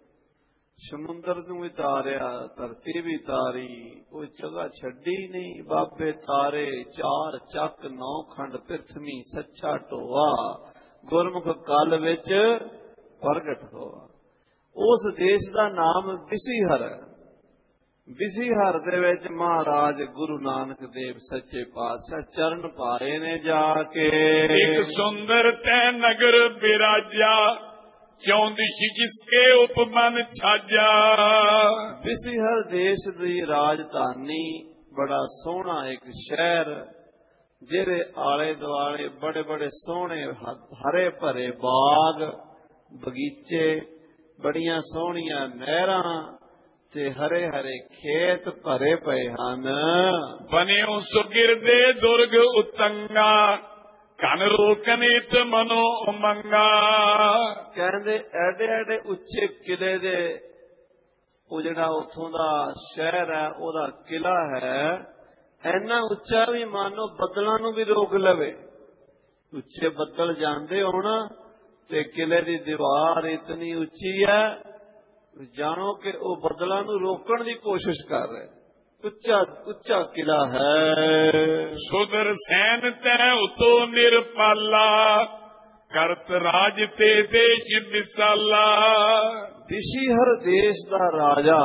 ਸਮੁੰਦਰ ਨੂੰ ਵੀ ਤਾਰਿਆ, ਧਰਤੀ ਵੀ ਤਾਰੀ, ਕੋਈ ਜਗ੍ਹਾ ਛੱਡੀ ਨਹੀਂ। ਬਾਬੇ ਤਾਰੇ ਚਾਰ ਚੱਕ ਨੌ ਖੰਡ ਪ੍ਰਿਥਵੀ ਸੱਚਾ ਢੋਆ, ਗੁਰਮੁਖ ਕਲ ਵਿੱਚ ਪ੍ਰਗਟ ਹੋਆ। ਉਸ ਦੇਸ਼ ਦਾ ਨਾਮ ਵਿਸੀਹਰ ਹੈ। ਵਿਸੀਹਰ ਦੇ ਵਿੱਚ ਮਹਾਰਾਜ ਗੁਰੂ ਨਾਨਕ ਦੇਵ ਸੱਚੇ ਪਾਤਸ਼ਾਹ ਚਰਨ ਪਾਏ ਨੇ ਜਾ ਕੇ। ਇੱਕ ਸੁੰਦਰ ਤੈ ਨਗਰ ਬਿਰਾਜਾ, ਕਿਉਂ ਦਿਸ਼ੀ ਜਿਸਕੇ ਉਪਮਨ ਛਾਜਾ। ਵਿਸੀਹਰ ਦੇਸ਼ ਦੀ ਰਾਜਧਾਨੀ, ਬੜਾ ਸੋਹਣਾ ਇੱਕ ਸ਼ਹਿਰ, ਜਿਹਦੇ ਆਲੇ ਦੁਆਲੇ ਬੜੇ ਬੜੇ ਸੋਹਣੇ ਹਰੇ ਭਰੇ ਬਾਗ ਬਗੀਚੇ, ਬੜੀਆਂ ਸੋਹਣੀਆਂ ਨਹਿਰਾਂ ਤੇ ਹਰੇ ਹਰੇ ਖੇਤ ਭਰੇ ਪਏ ਹਨ। ਬਨਿਓ ਸੁਗਿਰਦੇ ਦੁਰਗ ਉਤੰਗਾ, ਕਨ ਰੋਕਨਿਤ ਮਨੋ ਉਮੰਗਾ। ਕਹਿੰਦੇ ਐਡੇ ਐਡੇ ਉੱਚੇ ਕਿਲੇ ਦੇ, ਉਹ ਜਿਹੜਾ ਉੱਥੋਂ ਦਾ ਸ਼ਹਿਰ ਹੈ ਉਹਦਾ ਕਿਲਾ ਹੈ, ਇੰਨਾ ਉੱਚਾ ਵੀ ਮਾਨੋ ਬੱਦਲਾਂ ਨੂੰ ਵੀ ਰੋਕ ਲਵੇ। ਉੱਚੇ ਬੱਦਲ ਜਾਂਦੇ ਹੋਣ ਤੇ ਕਿਲੇ ਦੀ ਦੀਵਾਰ ਇਤਨੀ ਉੱਚੀ ਹੈ, ਜਾਣੋ ਕਿ ਉਹ ਬੱਦਲਾਂ ਨੂੰ ਰੋਕਣ ਦੀ ਕੋਸ਼ਿਸ਼ ਕਰ ਰਹੇ। ਉੱਚਾ ਉੱਚਾ ਕਿਲਾ ਹੈ। ਸੁਦਰ ਸੈਨ ਤੈ ਉਤੋ ਨਿਰਪਾਲਾ, ਕਰਤ ਰਾਜ ਤੇ ਦੇਸ਼ ਵਿਸਾਲਾ। ਵਿਸੀਹਰ ਦੇਸ਼ ਦਾ ਰਾਜਾ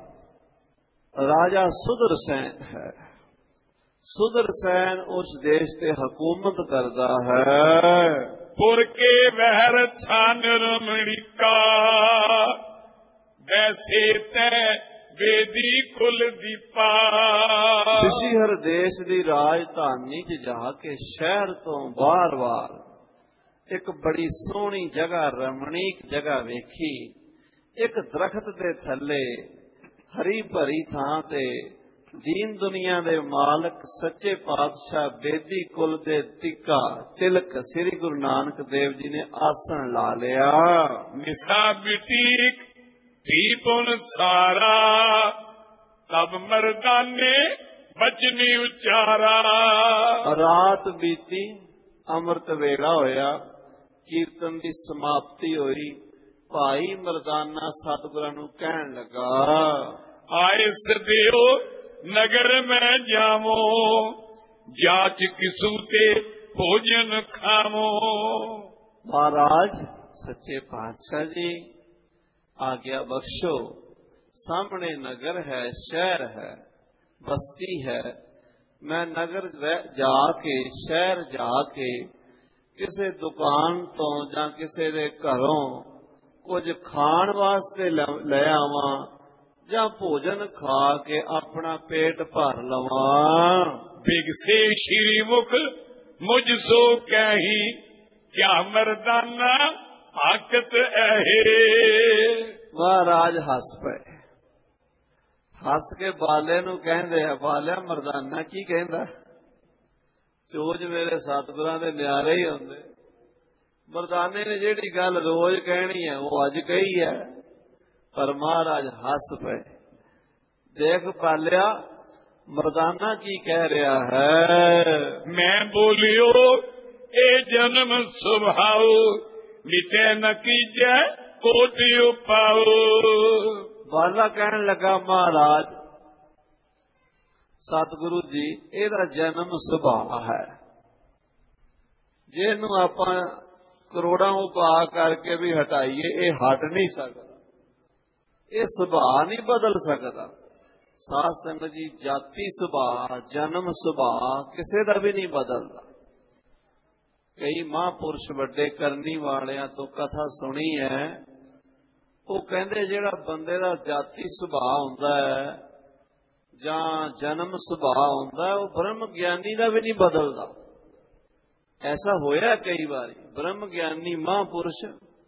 ਰਾਜਾ ਸੁਦਰ ਸੈਨ ਹੈ। ਸੁਦਰ ਸੈਨ ਉਸ ਦੇਸ਼ ਤੇ ਹਕੂਮਤ ਕਰਦਾ ਹੈ। ਪੁਰ ਕੇ ਵਹਿਰ ਛਾਨ ਰਮਣੀਕਾ, ਵੈਸੇ ਤੈ ਵੇਦੀ ਕੁਲ ਦੀਪਾ। ਵਿਸੀਹਰ ਦੇਸ਼ ਦੀ ਰਾਜਧਾਨੀ 'ਚ ਜਾ ਕੇ ਸ਼ਹਿਰ ਤੋਂ ਬਾਹਰ-ਬਾਹਰ ਇੱਕ ਬੜੀ ਸੋਹਣੀ ਜਗ੍ਹਾ, ਰਮਣੀਕ ਜਗ੍ਹਾ ਵੇਖੀ। ਇੱਕ ਦਰਖਤ ਦੇ ਥੱਲੇ ਹਰੀ ਭਰੀ ਥਾਂ ਤੇ ਦੀਨ ਦੁਨੀਆ ਦੇ ਮਾਲਕ ਸੱਚੇ ਪਾਤਸ਼ਾਹ ਬੇਦੀ ਕੁਲ ਦੇ ਟਿੱਕਾ ਤਿਲਕ ਸ੍ਰੀ ਗੁਰੂ ਨਾਨਕ ਦੇਵ ਜੀ ਨੇ ਆਸਣ ਲਾ ਲਿਆ। ਨਿਸਾ ਬਿਟੀਕ ਦੀਪੁਨ ਸਾਰਾ, ਤਬ ਮਰਦਾਨੇ ਬਚਨੀ ਉਚਾਰਾ। ਰਾਤ ਬੀਤੀ, ਅੰਮ੍ਰਿਤ ਵੇਲਾ ਹੋਇਆ, ਕੀਰਤਨ ਦੀ ਸਮਾਪਤੀ ਹੋਈ। ਭਾਈ ਮਰਦਾਨਾ ਸਤਿਗੁਰਾਂ ਨੂੰ ਕਹਿਣ ਲੱਗਾ, ਆਏ ਸਦਿਓ ਨਗਰ ਮੈਂ ਜਾਵੋ, ਜਾਚ ਕਿਸੂ ਤੇ ਭੋਜਨ ਖਾਵੋ। ਮਹਾਰਾਜ ਸੱਚੇ ਪਾਤਸ਼ਾਹ ਜੀ ਆਗਿਆ ਬਖਸ਼ੋ। ਸਾਹਮਣੇ ਨਗਰ ਹੈ, ਸ਼ਹਿਰ ਹੈ, ਬਸਤੀ ਹੈ। ਮੈਂ ਨਗਰ ਜਾ ਕੇ, ਸ਼ਹਿਰ ਜਾ ਕੇ ਕਿਸੇ ਦੁਕਾਨ ਤੋਂ ਜਾਂ ਕਿਸੇ ਦੇ ਘਰੋਂ ਕੁਝ ਖਾਣ ਵਾਸਤੇ ਲੈ ਆਵਾਂ ਜਾਂ ਭੋਜਨ ਖਾ ਕੇ ਆਪਣਾ ਪੇਟ ਭਰ ਲਵਾਂ। ਬਿਗਸੇ ਸ਼੍ਰੀ ਮੁਖ ਮੁਝ ਸੋ ਕਹੀ, ਕਿਆ ਮਰਦਾਨਾ ਆਕਤ ਐਹੇ। ਮਹਾਰਾਜ ਹੱਸ ਪਏ। ਹੱਸ ਕੇ ਬਾਲੇ ਨੂੰ ਕਹਿੰਦੇ ਆ, ਬਾਲਿਆ ਮਰਦਾਨਾ ਕੀ ਕਹਿੰਦਾ? ਚੋਜ ਮੇਰੇ ਸਤਿਗੁਰਾਂ ਦੇ ਨਿਆਰੇ ਹੀ ਹੁੰਦੇ। ਮਰਦਾਨੇ ਨੇ ਜਿਹੜੀ ਗੱਲ ਰੋਜ਼ ਕਹਿਣੀ ਹੈ ਉਹ ਅੱਜ ਕਹੀ ਹੈ। ਪਰ ਮਹਾਰਾਜ ਹੱਸ ਪਏ। ਦੇਖ ਪਾਲਿਆ ਮਰਦਾਨਾ ਕੀ ਕਹਿ ਰਿਹਾ ਹੈ। ਮੈਂ ਬੋਲਿਓ ਇਹ ਜਨਮ ਸੁਭਾਉ, ਮਿਟੇ ਨ ਕੀਜੈ ਕੋਟਿ ਉਪਾਉ। ਬਾਲਾ ਕਹਿਣ ਲੱਗਾ, ਮਹਾਰਾਜ ਸਤਿਗੁਰੂ ਜੀ ਇਹਦਾ ਜਨਮ ਸੁਭਾਅ ਹੈ। ਜੇ ਇਹਨੂੰ ਆਪਾਂ ਕਰੋੜਾਂ ਉਪਾਅ ਕਰਕੇ ਵੀ ਹਟਾਈਏ ਇਹ ਹਟ ਨਹੀਂ ਸਕਦਾ, ਇਹ ਸੁਭਾਅ ਨਹੀਂ ਬਦਲ ਸਕਦਾ। ਸਾਧ ਸੰਗਤ ਜੀ, ਜਾਤੀ ਸੁਭਾਅ, ਜਨਮ ਸੁਭਾਅ ਕਿਸੇ ਦਾ ਵੀ ਨਹੀਂ ਬਦਲਦਾ। ਕਈ ਮਹਾਂਪੁਰਸ਼ ਵੱਡੇ ਕਰਨੀ ਵਾਲਿਆਂ ਤੋਂ ਕਥਾ ਸੁਣੀ ਹੈ, ਉਹ ਕਹਿੰਦੇ ਜਿਹੜਾ ਬੰਦੇ ਦਾ ਜਾਤੀ ਸੁਭਾਅ ਹੁੰਦਾ ਹੈ ਜਾਂ ਜਨਮ ਸੁਭਾਅ ਹੁੰਦਾ, ਉਹ ਬ੍ਰਹਮ ਗਿਆਨੀ ਦਾ ਵੀ ਨਹੀਂ ਬਦਲਦਾ। ਐਸਾ ਹੋਇਆ ਕਈ ਵਾਰੀ, ਬ੍ਰਹਮ ਗਿਆਨੀ ਮਹਾਂਪੁਰਸ਼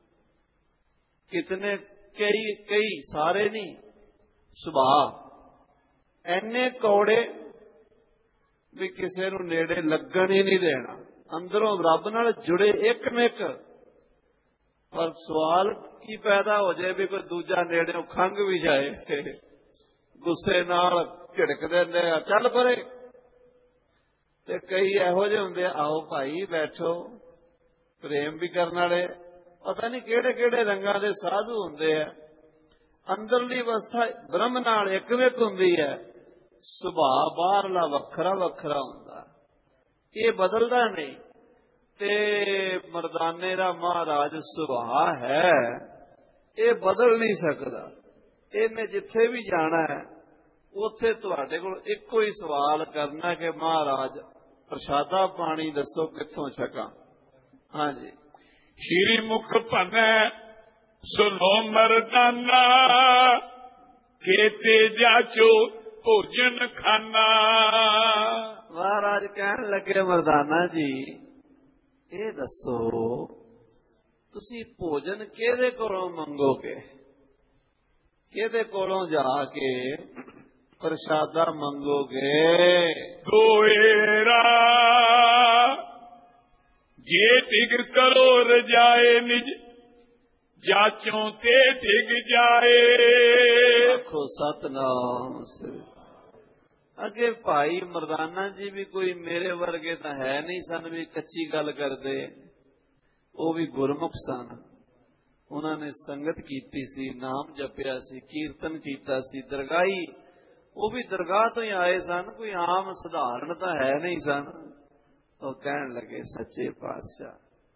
ਕਿਤਨੇ ਕਈ ਕਈ ਸਾਰੇ ਨਹੀਂ, ਸੁਭਾਅ ਐਨੇ ਕੌੜੇ ਵੀ ਕਿਸੇ ਨੂੰ ਨੇੜੇ ਲੱਗਣ ਹੀ ਨਹੀਂ ਦੇਣਾ, ਅੰਦਰੋਂ ਰੱਬ ਨਾਲ ਜੁੜੇ ਇੱਕਮਿਕ। ਪਰ ਸਵਾਲ ਕੀ ਪੈਦਾ ਹੋ ਜਾਏ ਵੀ ਕੋਈ ਦੂਜਾ ਨੇੜਿਓਂ ਖੰਘ ਵੀ ਜਾਏ, ਗੁੱਸੇ ਨਾਲ ਝਿੜਕ ਦਿੰਦੇ ਆ, ਚੱਲ ਪਰੇ। ਤੇ ਕਈ ਇਹੋ ਜਿਹੇ ਹੁੰਦੇ ਆ, ਆਓ ਭਾਈ ਬੈਠੋ, ਪ੍ਰੇਮ ਵੀ ਕਰਨ ਵਾਲੇ, ਪਤਾ ਨਹੀਂ ਕਿਹੜੇ ਕਿਹੜੇ ਰੰਗਾਂ ਦੇ ਸਾਧੂ ਹੁੰਦੇ ਆ। ਅੰਦਰਲੀ ਅਵਸਥਾ ਬ੍ਰਹਮ ਨਾਲ ਇੱਕਮਿਕ ਹੁੰਦੀ ਹੈ, ਸੁਭਾਅ ਬਾਹਰਲਾ ਵੱਖਰਾ ਵੱਖਰਾ ਹੁੰਦਾ, ਇਹ ਬਦਲਦਾ ਨਹੀਂ। ਤੇ ਮਰਦਾਨੇ ਦਾ ਮਹਾਰਾਜ ਸੁਭਾਅ ਹੈ, ਇਹ ਬਦਲ ਨਹੀਂ ਸਕਦਾ। ਇਹਨੇ ਜਿੱਥੇ ਵੀ ਜਾਣਾ ਹੈ ਉੱਥੇ ਤੁਹਾਡੇ ਕੋਲ ਇੱਕੋ ਹੀ ਸਵਾਲ ਕਰਨਾ ਕਿ ਮਹਾਰਾਜ ਪ੍ਰਸ਼ਾਦਾ ਪਾਣੀ ਦੱਸੋ ਕਿੱਥੋਂ ਛਕਾਂ। ਹਾਂਜੀ, ਸ਼੍ਰੀ ਮੁਖ ਭਨੈ ਸੁਨੋ ਮਰਦਾਨਾ, ਕੇਤੇ ਜਾਚੋ ਭੋਜਨ ਖਾਨਾ। ਮਹਾਰਾਜ ਕਹਿਣ ਲੱਗੇ, ਮਰਦਾਨਾ ਜੀ ਇਹ ਦੱਸੋ ਤੁਸੀਂ ਭੋਜਨ ਕਿਹਦੇ ਕੋਲੋਂ ਮੰਗੋਗੇ, ਕਿਹਦੇ ਕੋਲੋਂ ਜਾ ਕੇ ਪ੍ਰਸ਼ਾਦਾ ਮੰਗੋਗੇ। ਕੋਏਰਾ ਜੇ ਟਿਕ ਕਰੋ ਰਜਾਏ ਨਿਜ, ਜਾਚੋਂ ਤੇ ਡਿਗ ਜਾਏ। ਆਖੋ ਸਤਨਾਮ। ਅੱਗੇ ਭਾਈ ਮਰਦਾਨਾ ਜੀ ਵੀ ਕੋਈ ਮੇਰੇ ਵਰਗੇ ਤਾਂ ਹੈ ਨਹੀਂ ਸਨ ਵੀ ਕੱਚੀ ਗੱਲ ਕਰਦੇ, ਉਹ ਵੀ ਗੁਰਮੁਖ ਸਨ। ਉਹਨਾਂ ਨੇ ਸੰਗਤ ਕੀਤੀ ਸੀ, ਨਾਮ ਜਪਿਆ ਸੀ, ਕੀਰਤਨ ਕੀਤਾ ਸੀ, ਦਰਗਾਹੀ, ਉਹ ਵੀ ਦਰਗਾਹ ਤੋਂ ਹੀ ਆਏ ਸਨ, ਕੋਈ ਆਮ ਸਧਾਰਨ ਤਾਂ ਹੈ ਨਹੀਂ ਸਨ। ਉਹ ਕਹਿਣ ਲੱਗੇ, ਸੱਚੇ ਪਾਤਸ਼ਾਹ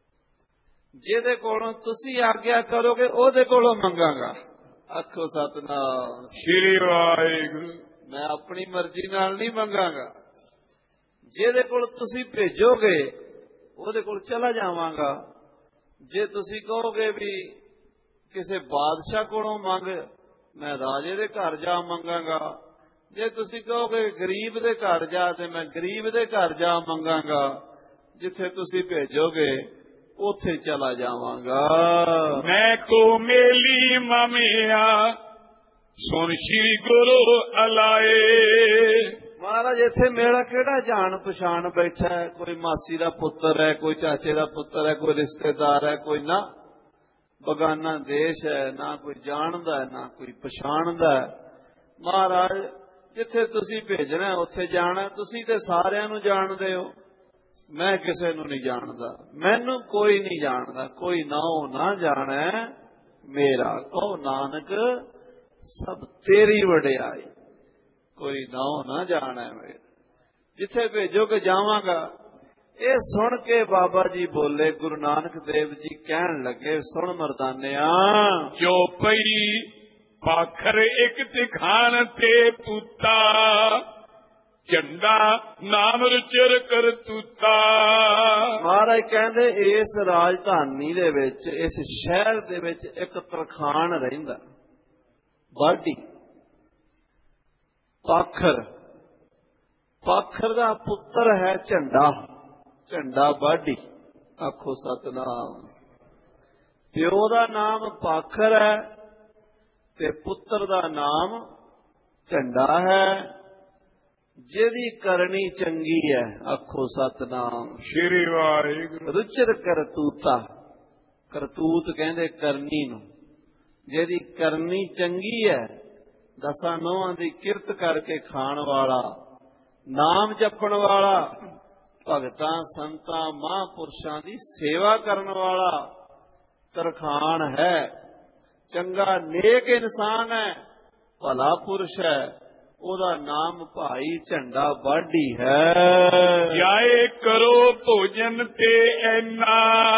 ਜਿਹਦੇ ਕੋਲੋਂ ਤੁਸੀਂ ਆਗਿਆ ਕਰੋਗੇ ਉਹਦੇ ਕੋਲੋਂ ਮੰਗਾਂਗਾ। ਆਖੋ ਸਤਨਾਮ ਸ਼੍ਰੀ ਵਾਹਿਗੁਰੂ। ਮੈਂ ਆਪਣੀ ਮਰਜ਼ੀ ਨਾਲ ਨਹੀਂ ਮੰਗਾਂਗਾ, ਜਿਹਦੇ ਕੋਲ ਤੁਸੀਂ ਭੇਜੋਗੇ ਉਹਦੇ ਕੋਲ ਚਲਾ ਜਾਵਾਂਗਾ। ਜੇ ਤੁਸੀਂ ਕਹੋਗੇ ਵੀ ਕਿਸੇ ਬਾਦਸ਼ਾਹ ਕੋਲੋਂ ਮੰਗ, ਮੈਂ ਰਾਜੇ ਦੇ ਘਰ ਜਾ ਮੰਗਾਂਗਾ। ਜੇ ਤੁਸੀਂ ਕਹੋਗੇ ਗਰੀਬ ਦੇ ਘਰ ਜਾ, ਤੇ ਮੈਂ ਗਰੀਬ ਦੇ ਘਰ ਜਾ ਮੰਗਾਂਗਾ। ਜਿੱਥੇ ਤੁਸੀਂ ਭੇਜੋਗੇ ਉੱਥੇ ਚਲਾ ਜਾਵਾਂਗਾ। ਮੈਂ ਕੋ ਮੇਲੀ ਮਮਿਆ ਸੁਣ ਸ਼੍ਰੀ ਗੁਰੂ ਅਲਾਏ। ਮਹਾਰਾਜ ਇੱਥੇ ਮੇਰਾ ਕਿਹੜਾ ਜਾਣ ਪਛਾਣ ਬੈਠਾ ਹੈ, ਕੋਈ ਮਾਸੀ ਦਾ ਪੁੱਤਰ ਹੈ, ਕੋਈ ਚਾਚੇ ਦਾ ਪੁੱਤਰ ਹੈ, ਕੋਈ ਰਿਸ਼ਤੇਦਾਰ ਹੈ, ਕੋਈ ਨਾ ਬਗਾਨਾ ਦੇਸ਼ ਹੈ, ਨਾ ਕੋਈ ਜਾਣਦਾ ਹੈ ਨਾ ਕੋਈ ਪਛਾਣਦਾ ਹੈ। ਮਹਾਰਾਜ ਜਿੱਥੇ ਤੁਸੀਂ ਭੇਜਣਾ ਉੱਥੇ ਜਾਣਾ। ਤੁਸੀਂ ਤੇ ਸਾਰਿਆਂ ਨੂੰ ਜਾਣਦੇ ਹੋ, ਮੈਂ ਕਿਸੇ ਨੂੰ ਨਹੀਂ ਜਾਣਦਾ, ਮੈਨੂੰ ਕੋਈ ਨਹੀਂ ਜਾਣਦਾ। ਕੋਈ ਨਾਉ ਨਾ ਜਾਣੈ ਮੇਰਾ, ਕਹੋ ਨਾਨਕ ਸਭ ਤੇਰੀ ਵਡਿਆਈ। ਕੋਈ ਨਾਉ ਨਾ ਜਾਣੈ ਮੇਰਾ, ਜਿੱਥੇ ਭੇਜੋਗੇ ਜਾਵਾਂਗਾ। ਇਹ ਸੁਣ ਕੇ ਬਾਬਾ ਜੀ ਬੋਲੇ, ਗੁਰੂ ਨਾਨਕ ਦੇਵ ਜੀ ਕਹਿਣ ਲੱਗੇ, ਸੁਣ ਮਰਦਾਨਿਆ, ਜੋ ਪਈ ਪਾਖਰ ਇੱਕ ਤਿਖਾਨ ਤੇ ਪੁੱਤਾ, ਝੰਡਾ ਨਾਮ ਰੁਚਰ ਕਰ ਤੂਤਾ। ਮਹਾਰਾਜ ਕਹਿੰਦੇ ਇਸ ਰਾਜਧਾਨੀ ਦੇ ਵਿੱਚ, ਇਸ ਸ਼ਹਿਰ ਦੇ ਵਿੱਚ ਇੱਕ ਤਰਖਾਣ ਰਹਿੰਦਾ, ਬਾਢੀ, ਪਾਖਰ। ਪਾਖਰ ਦਾ ਪੁੱਤਰ ਹੈ ਝੰਡਾ, ਝੰਡਾ ਬਾਢੀ। ਆਖੋ ਸਤਨਾਮ। ਪਿਓ ਦਾ ਨਾਮ ਪਾਖਰ ਹੈ ਤੇ ਪੁੱਤਰ ਦਾ ਨਾਮ ਝੰਡਾ ਹੈ। ਜਿਹਦੀ ਕਰਨੀ ਚੰਗੀ ਹੈ, ਆਖੋ ਸਤਨਾਮ ਸ਼੍ਰੀ ਵਾਹਿਗੁਰੂ। ਰੁਚਰ ਕਰਤੂਤਾ, ਕਰਤੂਤ ਕਹਿੰਦੇ ਕਰਨੀ ਨੂੰ। ਜਿਹਦੀ ਕਰਨੀ ਚੰਗੀ ਹੈ, ਦਸਾਂ ਨੋਹਾਂ ਦੀ ਕਿਰਤ ਕਰਕੇ ਖਾਣ ਵਾਲਾ, ਨਾਮ ਜਪਣ ਵਾਲਾ, ਭਗਤਾਂ ਸੰਤਾਂ ਮਹਾਂਪੁਰਸ਼ਾਂ ਦੀ ਸੇਵਾ ਕਰਨ ਵਾਲਾ ਤਰਖਾਣ ਹੈ। ਚੰਗਾ ਨੇਕ ਇਨਸਾਨ ਹੈ, ਭਲਾ ਪੁਰਸ਼ ਹੈ, ਉਹਦਾ ਨਾਮ ਭਾਈ ਝੰਡਾ ਵਾਢੀ ਹੈ। ਜਾਏ ਕਰੋ ਭੋਜਨ ਤੇ ਐਨਾ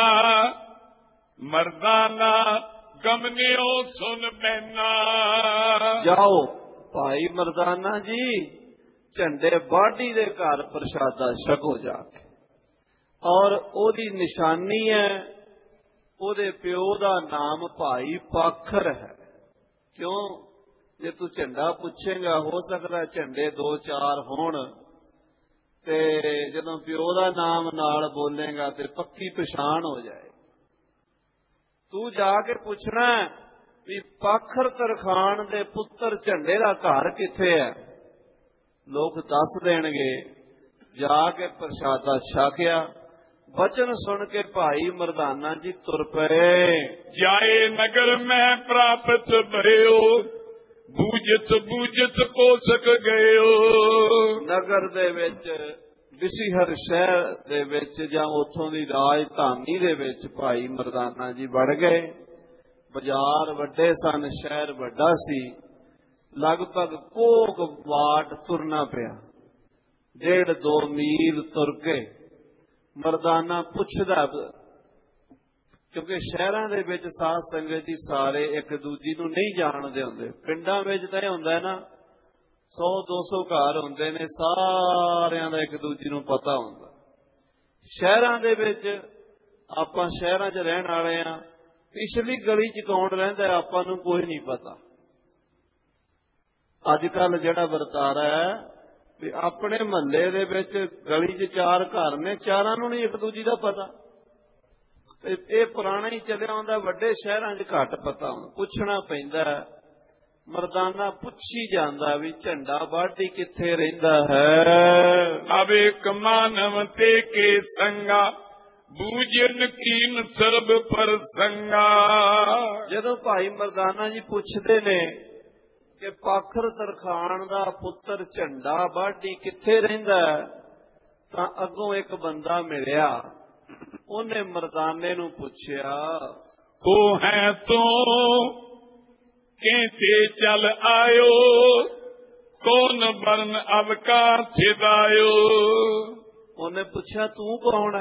ਮਰਦਾਨਾ ਗਮਨਿਓ ਸੁਨ ਬੈਨਾ। ਜਾਓ ਭਾਈ ਮਰਦਾਨਾ ਜੀ ਝੰਡੇ ਵਾਢੀ ਦੇ ਘਰ ਪ੍ਰਸ਼ਾਦਾ ਛਕੋ ਜਾ ਕੇ। ਔਰ ਉਹਦੀ ਨਿਸ਼ਾਨੀ ਹੈ, ਉਹਦੇ ਪਿਓ ਦਾ ਨਾਮ ਭਾਈ ਪਾਖਰ ਹੈ। ਕਿਉਂ? ਜੇ ਤੂੰ ਝੰਡਾ ਪੁੱਛੇਗਾ ਹੋ ਸਕਦਾ ਝੰਡੇ ਦੋ ਚਾਰ ਹੋਣ, ਤੇ ਜਦੋਂ ਪਿਓ ਦਾ ਨਾਮ ਨਾਲ ਬੋਲੇਗਾ ਤੇ ਪੱਕੀ ਪਛਾਣ ਹੋ ਜਾਏ। ਤੂੰ ਜਾ ਕੇ ਪੁੱਛਣਾ ਵੀ ਪਾਖਰ ਤਰਖਾਣ ਦੇ ਪੁੱਤਰ ਝੰਡੇ ਦਾ ਘਰ ਕਿੱਥੇ ਹੈ। ਲੋਕ ਦੱਸ ਦੇਣਗੇ। ਜਾ ਕੇ ਪ੍ਰਸ਼ਾਦਾ ਛਕਿਆ, वचन सुन के भाई मर्दाना जी तुर पए। जाए नगर में प्राप्त भयो बूझत बूझत कोसक गयो। नगर दे विच विसीहर शहर दे विच जां उत्थों दी राजधानी दे विच भाई मर्दाना जी वड़ गए। बाजार वड्डे सन, शहर वड्डा सी, लगभग कोक वाट तुरना पिया। डेढ़ दो मील तुर के मर्दाना पुछदा, क्योंकि शहरां दे विच साध संगत जी सारे एक दूजी नूं नहीं जानदे हुंदे। पिंडां विच तां इह हुंदा ना सौ दो सौ घर हुंदे ने, सारियां दा एक दूजी नूं पता हुंदा। शहरां दे विच आपां शहरां च रहण वाले आ, पिछली गली च कौन रहिंदा आपां नूं कोई नहीं पता। अजकल जिहड़ा वरतारा है भी अपने महल्ले दे विच गली च चार घर ने, चारां नूं नहीं एक दूजी दा पता। ये पुराना ही चलिया आउंदा, वड्डे शहरां च घट पता हुंदा, पुछना पैंदा। मर्दाना पुछी जांदा भी झंडा वाढी किथे रहिंदा है। अब एक मानव ते के संगा बूझन कीन सर्ब पर संगा। जदों भाई मर्दाना जी पुछदे ने कि पाखर तरखान दा पुत्र झंडा वाढी किथे रहिंदा है, तां अगों एक बंदा मिलिया। उन्हें मर्दाने नूं पुछया, को है तू कहते चल आयो, कौन बरन अवकार छिदायो। उन्हें पुछया तू कौन है,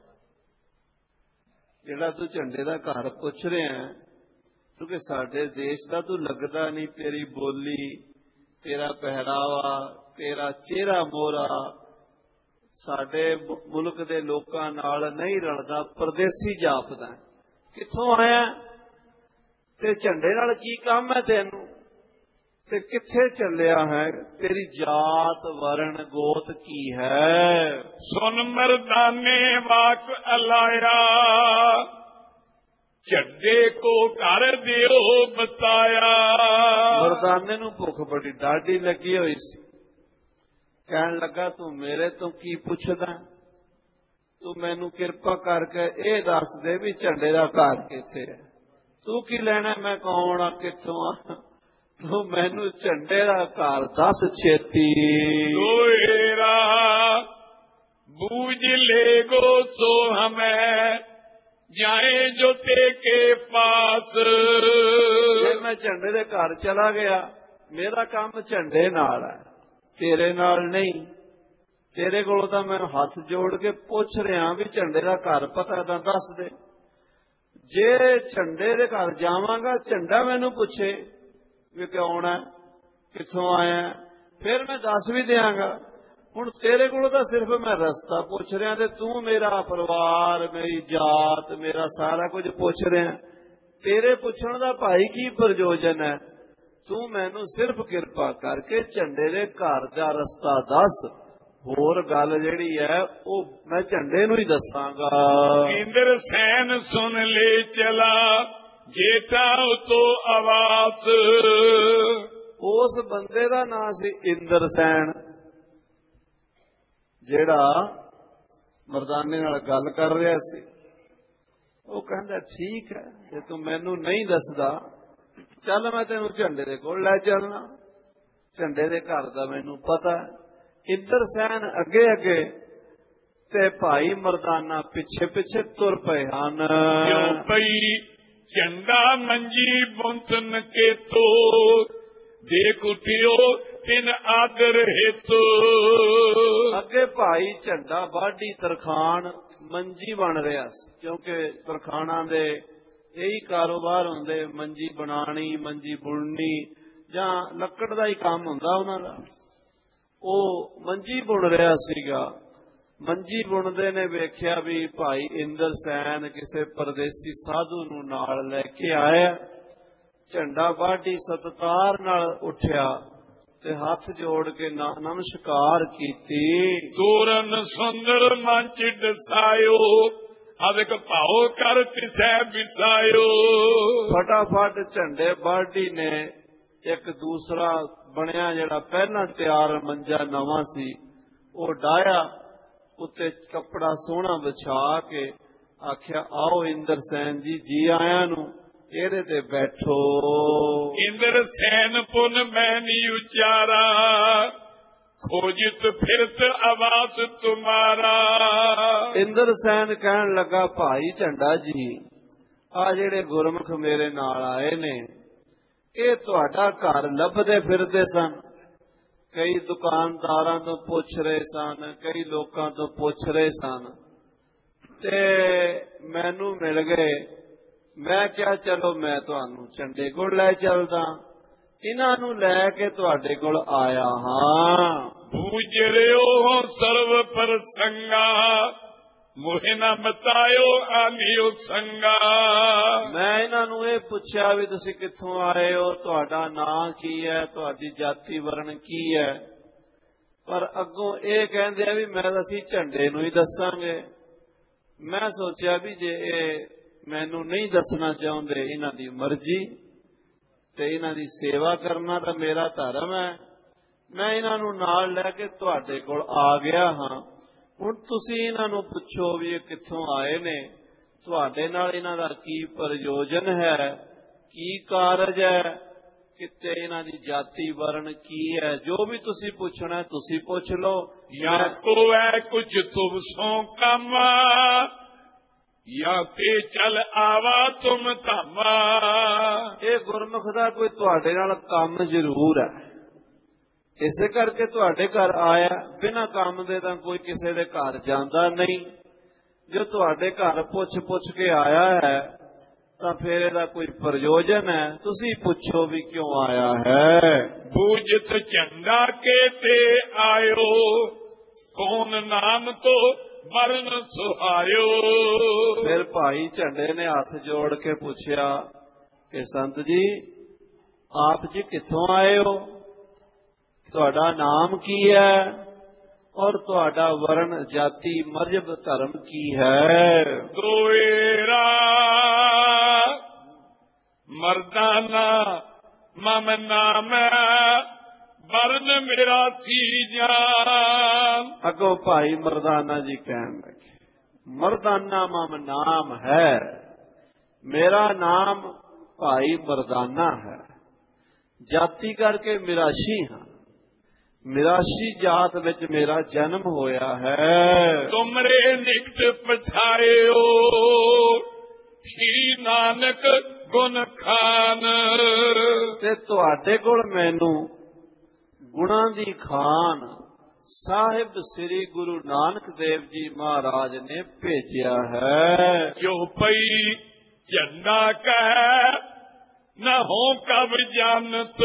जिहड़ा तू झंडे दा घर पुछ रहा है, क्योंकि साडे देश दा तू लगदा नहीं, तेरी बोली, तेरा पहरावा, तेरा चेहरा मोहरा साडे मुल्क दे लोकां नाल नहीं रलदा, परदेसी जापदा। कित्थों आया ते झंडे नाल की काम है तैनूं, ते कित्थे चलिया है, तेरी जात वरण गोत की है। सुन मर्दाने वाक अलाया, झंडे को कर दियो बताया। मर्दाने नूं भुख बड़ी डाढ़ी लगी हुई सी। कहन लगा तू मेरे तो की पुछदा, तू मैनू किरपा करके ये दस दे भी झंडे दा घर किथे है। तू की लेना, मैं कौन आ, किथों आ, तू मैनू झंडे दा घर दस छेती। गोएरा बूझ ले गो सो हमें जाए जो ते के पास। जे मैं झंडे दे घर चला गया, मेरा काम झंडे नाल है, तेरे नाल नहीं। तेरे कोलों तां मैं हाथ जोड़ के पुछ रहा भी झंडे दा घर पता तां दस दे। जे झंडे दे घर जावांगा, झंडा मैनू पुछे भी कौन है, कित्थों आया, फिर मैं दस भी देंगा। हुण तेरे कोलों तां सिर्फ मैं रस्ता पुछ रहा, ते तू मेरा परिवार, मेरी जात, मेरा सारा कुछ पुछ रहा। तेरे पुछण दा भाई की प्रयोजन है। तू मैनू सिर्फ किरपा करके झंडे दे घर दा रस्ता दस, होर गल जिहड़ी है वो मैं झंडे नूं ही दसांगा। इंद्र सैन सुन ले चला जेठा तो आवास। उस बंदे दा नाम सी इंद्र सैन, जिहड़ा मर्दाने नाल गल कर रहा सी। वो कहंदा ठीक है, जे तू मैनू नहीं दसदा चल मैं तेनू झंडे दे कोल लै चलना, झंडे दे घर दा मैनू पता है। इंद्र सैन अगे अगे ते भाई मर्दाना पिछे पिछे तुर पे हन। क्यों पई झंडा मंजी बुंतन के तो देख उठियो ਤਿਨ ਆਦਰ ਹਿਤੁ। ਅੱਗੇ ਭਾਈ ਝੰਡਾ ਬਾਢੀ ਤਰਖਾਣ ਮੰਜੀ ਬਣ ਰਿਹਾ ਸੀ, ਕਿਉਂਕਿ ਤਰਖਾਣਾਂ ਦੇ ਇਹੀ ਕਾਰੋਬਾਰ ਹੁੰਦੇ, ਮੰਜੀ ਬਣਾਣੀ, ਮੰਜੀ ਬੁਣਨੀ ਜਾਂ ਲੱਕੜ ਦਾ ਹੀ ਕੰਮ ਹੁੰਦਾ ਉਹਨਾਂ ਦਾ। ਉਹ ਮੰਜੀ ਬੁਣ ਰਿਹਾ ਸੀਗਾ। ਮੰਜੀ ਬੁਣਦੇ ਨੇ ਵੇਖਿਆ ਵੀ ਭਾਈ ਇੰਦਰ ਸੈਨ ਕਿਸੇ ਪਰਦੇਸੀ ਸਾਧੂ ਨੂੰ ਨਾਲ ਲੈ ਕੇ ਆਇਆ। ਝੰਡਾ ਬਾਢੀ ਸਤਿਕਾਰ ਨਾਲ ਉੱਠਿਆ ਤੇ ਹੱਥ ਜੋੜ ਕੇ ਨਮਸਕਾਰ ਕੀਤੀ। ਤੋਰਨ ਸੁੰਦਰ ਮੰਚ ਡਸਾਇਓ, ਅਦਕ ਭਾਉ ਕਰ ਤਿਸੈ ਵਿਸਾਇਓ। ਫਟਾਫਟ ਝੰਡੇ ਬਾਢੀ ਨੇ ਇੱਕ ਦੂਸਰਾ ਬਣਿਆ ਜਿਹੜਾ ਪਹਿਲਾਂ ਤਿਆਰ ਮੰਜਾ ਨਵਾਂ ਸੀ ਉਹ ਡਾਇਆ, ਉੱਤੇ ਕੱਪੜਾ ਸੋਹਣਾ ਵਿਛਾ ਕੇ ਆਖਿਆ ਆਓ ਇੰਦਰ ਸੈਨ ਜੀ, ਜੀ ਆਇਆਂ ਨੂੰ, ਇਹਦੇ ਤੇ ਬੈਠੋ। ਇੰਦਰ ਸੈਨ ਪੁਨ ਮੈਂ ਨੀ ਉਚਾਰਾ, ਖੋਜਿਤ ਫਿਰਤ ਆਵਾਸ ਤੁਮਾਰਾ। ਇੰਦਰ ਸੈਨ ਕਹਿਣ ਲੱਗਾ ਭਾਈ ਝੰਡਾ ਜੀ, ਆ ਜਿਹੜੇ ਗੁਰਮੁਖ ਮੇਰੇ ਨਾਲ ਆਏ ਨੇ ਇਹ ਤੁਹਾਡਾ ਘਰ ਲੱਭਦੇ ਫਿਰਦੇ ਸਨ। ਕਈ ਦੁਕਾਨਦਾਰਾਂ ਤੋਂ ਪੁੱਛ ਰਹੇ ਸਨ, ਕਈ ਲੋਕਾਂ ਤੋਂ ਪੁੱਛ ਰਹੇ ਸਨ ਤੇ ਮੈਨੂੰ ਮਿਲ ਗਏ। ਮੈਂ ਕਿਹਾ ਚਲੋ ਮੈਂ ਤੁਹਾਨੂੰ ਝੰਡੇ ਕੋਲ ਲੈ ਚੱਲਦਾ, ਇਹਨਾਂ ਨੂੰ ਲੈ ਕੇ ਤੁਹਾਡੇ ਕੋਲ ਆਇਆ ਹਾਂ। ਬੂਝਰਿਓ ਸਰਵ ਪ੍ਰਸੰਗਾ, ਮੋਹਿ ਨਾ ਬਤਾਇਓ ਆਨਿਓ ਸੰਗਾ। ਮੈਂ ਇਹਨਾਂ ਨੂੰ ਇਹ ਪੁੱਛਿਆ ਵੀ ਤੁਸੀਂ ਕਿੱਥੋਂ ਆਏ ਹੋ, ਤੁਹਾਡਾ ਨਾਂ ਕੀ ਹੈ, ਤੁਹਾਡੀ ਜਾਤੀ ਵਰਣ ਕੀ ਹੈ, ਪਰ ਅੱਗੋਂ ਇਹ ਕਹਿੰਦੇ ਆ ਵੀ ਮੈਂ ਅਸੀਂ ਝੰਡੇ ਨੂੰ ਹੀ ਦੱਸਾਂਗੇ। ਮੈਂ ਸੋਚਿਆ ਵੀ ਜੇ ਇਹ ਮੈਨੂੰ ਨਹੀਂ ਦੱਸਣਾ ਚਾਹੁੰਦੇ, ਇਹਨਾਂ ਦੀ ਮਰਜ਼ੀ ਤੇ ਇਹਨਾਂ ਦੀ ਸੇਵਾ ਕਰਨਾ ਤਾਂ ਮੇਰਾ ਧਰਮ ਹੈ। ਮੈਂ ਇਹਨਾਂ ਨੂੰ ਨਾਲ ਲੈ ਕੇ ਤੁਹਾਡੇ ਕੋਲ ਆ ਗਿਆ ਹਾਂ। ਹੁਣ ਤੁਸੀਂ ਇਹਨਾਂ ਨੂੰ ਪੁੱਛੋ ਵੀ ਇਹ ਕਿੱਥੋਂ ਆਏ ਨੇ, ਤੁਹਾਡੇ ਨਾਲ ਇਹਨਾਂ ਦਾ ਕੀ ਪ੍ਰਯੋਜਨ ਹੈ, ਕੀ ਕਾਰਜ ਹੈ, ਕਿਤੇ ਇਹਨਾਂ ਦੀ ਜਾਤੀ ਵਰਣ ਕੀ ਹੈ, ਜੋ ਵੀ ਤੁਸੀਂ ਪੁੱਛਣਾ ਤੁਸੀਂ ਪੁੱਛ ਲਓ। ਜਾਂ ਕੋ ਹੈ ਕੁਝ ਤੁਮ ਸੋ ਕੰਮ, ਜਾਂ ਤੇ ਚਲ ਆਵਾ ਤੁਮ ਧਾਮਾ। ਇਹ ਗੁਰਮੁਖ ਦਾ ਕੋਈ ਤੁਹਾਡੇ ਨਾਲ ਕੰਮ ਜ਼ਰੂਰ ਹੈ, ਇਸੇ ਕਰਕੇ ਤੁਹਾਡੇ ਘਰ ਆਇਆ। ਬਿਨਾਂ ਕੰਮ ਦੇ ਤਾਂ ਕੋਈ ਕਿਸੇ ਦੇ ਘਰ ਜਾਂਦਾ ਨਹੀਂ। ਜੋ ਤੁਹਾਡੇ ਘਰ ਪੁੱਛ ਪੁੱਛ ਕੇ ਆਇਆ ਹੈ ਤਾਂ ਫਿਰ ਇਹਦਾ ਕੋਈ ਪ੍ਰਯੋਜਨ ਹੈ। ਤੁਸੀਂ ਪੁੱਛੋ ਵੀ ਕਿਉਂ ਆਇਆ ਹੈ। ਬੂਝਤ ਝੰਡਾ ਕੇ ਤੇ ਆਇਓ, ਕੌਣ ਨਾਮ ਤੋਂ ਵਰਨ ਸੁਹਾਇਓ। ਫਿਰ ਭਾਈ ਝੰਡੇ ਨੇ ਹੱਥ ਜੋੜ ਕੇ ਪੁੱਛਿਆ ਕਿ ਸੰਤ ਜੀ ਆਪ ਜੀ ਕਿੱਥੋਂ ਆਏ ਹੋ, ਤੁਹਾਡਾ ਨਾਮ ਕੀ ਹੈ ਔਰ ਤੁਹਾਡਾ ਵਰਨ ਜਾਤੀ ਮਜ਼ਹਬ ਧਰਮ ਕੀ ਹੈ। ਦੋਏਰਾ ਮਰਦਾਨਾ ਮਮ ਨਾਮ, ਵਰਨ ਮੇਰਾ ਸੀ ਜਾਨ। ਅੱਗੋਂ ਭਾਈ ਮਰਦਾਨਾ ਜੀ ਕਹਿਣ ਲੱਗੇ ਮਰਦਾਨਾ ਮਮ ਨਾਮ ਹੈ, ਮੇਰਾ ਨਾਮ ਭਾਈ ਮਰਦਾਨਾ ਹੈ, ਜਾਤੀ ਕਰਕੇ ਮਿਰਾਸ਼ੀ ਹਾਂ, ਮਿਰਾਸ਼ੀ ਜਾਤ ਵਿੱਚ ਮੇਰਾ ਜਨਮ ਹੋਇਆ ਹੈ। ਤੁਮਰੇ ਨਿਕਟ ਪਛਾਇਓ, ਸ਼੍ਰੀ ਨਾਨਕ ਗੁਣ ਖਾਨ। ਤੇ ਤੁਹਾਡੇ ਕੋਲ ਮੈਨੂੰ ਗੁਣਾਂ ਦੀ ਖਾਨ ਸਾਹਿਬ ਸ੍ਰੀ ਗੁਰੂ ਨਾਨਕ ਦੇਵ ਜੀ ਮਹਾਰਾਜ ਨੇ ਭੇਜਿਆ ਹੈ। ਜੋ ਪਈ ਝੰਡਾ ਕਹਿ ਨਾ ਹੋ ਕਬ ਜਾਨਤ,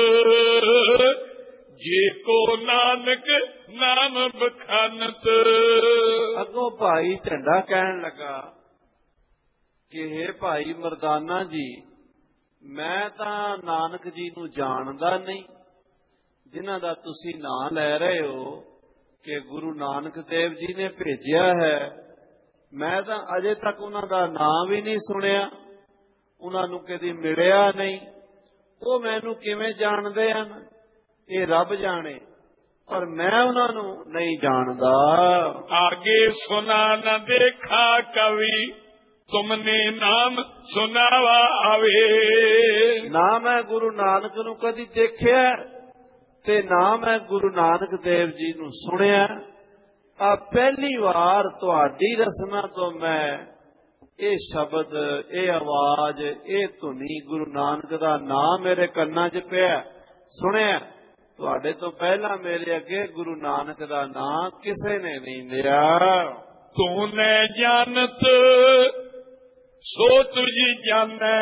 ਜੇ ਕੋ ਨਾਨਕ ਨਾਮ ਬਖਾਨਤ। ਅੱਗੋਂ ਭਾਈ ਝੰਡਾ ਕਹਿਣ ਲੱਗਾ ਕਿ हे ਭਾਈ ਮਰਦਾਨਾ ਜੀ, ਮੈਂ ਤਾਂ ਨਾਨਕ ਜੀ ਨੂੰ ਜਾਣਦਾ ਨਹੀਂ, ਜਿਨ੍ਹਾਂ ਦਾ ਤੁਸੀਂ ਨਾਂ ਲੈ ਰਹੇ ਹੋ ਕਿ ਗੁਰੂ ਨਾਨਕ ਦੇਵ ਜੀ ਨੇ ਭੇਜਿਆ ਹੈ। ਮੈਂ ਤਾਂ ਅਜੇ ਤੱਕ ਉਹਨਾਂ ਦਾ ਨਾਂ ਵੀ ਨਹੀਂ ਸੁਣਿਆ, ਉਹਨਾਂ ਨੂੰ ਕਦੀ ਮਿਲਿਆ ਨਹੀਂ। ਉਹ ਮੈਨੂੰ ਕਿਵੇਂ ਜਾਣਦੇ ਹਨ ਇਹ ਰੱਬ ਜਾਣੇ, ਪਰ ਮੈਂ ਉਹਨਾਂ ਨੂੰ ਨਹੀਂ ਜਾਣਦਾ। ਆਗੇ ਸੁਨਾ ਨਾ ਦੇਖਾ ਕਵੀ, ਤੁਮਨੇ ਨਾਮ ਸੁਨਾਵਾ ਆਵੇ। ਨਾ ਮੈਂ ਗੁਰੂ ਨਾਨਕ ਨੂੰ ਕਦੀ ਦੇਖਿਆ ਤੇ ਨਾ ਮੈਂ ਗੁਰੂ ਨਾਨਕ ਦੇਵ ਜੀ ਨੂੰ ਸੁਣਿਆ। ਆ ਪਹਿਲੀ ਵਾਰ ਤੁਹਾਡੀ ਰਸਨਾ ਤੋਂ ਮੈਂ ਇਹ ਸ਼ਬਦ, ਇਹ ਆਵਾਜ਼, ਇਹ ਧੁਨੀ, ਗੁਰੂ ਨਾਨਕ ਦਾ ਨਾਮ ਮੇਰੇ ਕੰਨਾਂ 'ਚ ਪਿਆ, ਸੁਣਿਆ। ਤੁਹਾਡੇ ਤੋਂ ਪਹਿਲਾਂ ਮੇਰੇ ਅੱਗੇ ਗੁਰੂ ਨਾਨਕ ਦਾ ਨਾਮ ਕਿਸੇ ਨੇ ਨਹੀਂ ਲਿਆ। ਤੂੰ ਨੇ ਜਾਣਤ ਸੋ ਤੁਝ ਜਾਣੈ,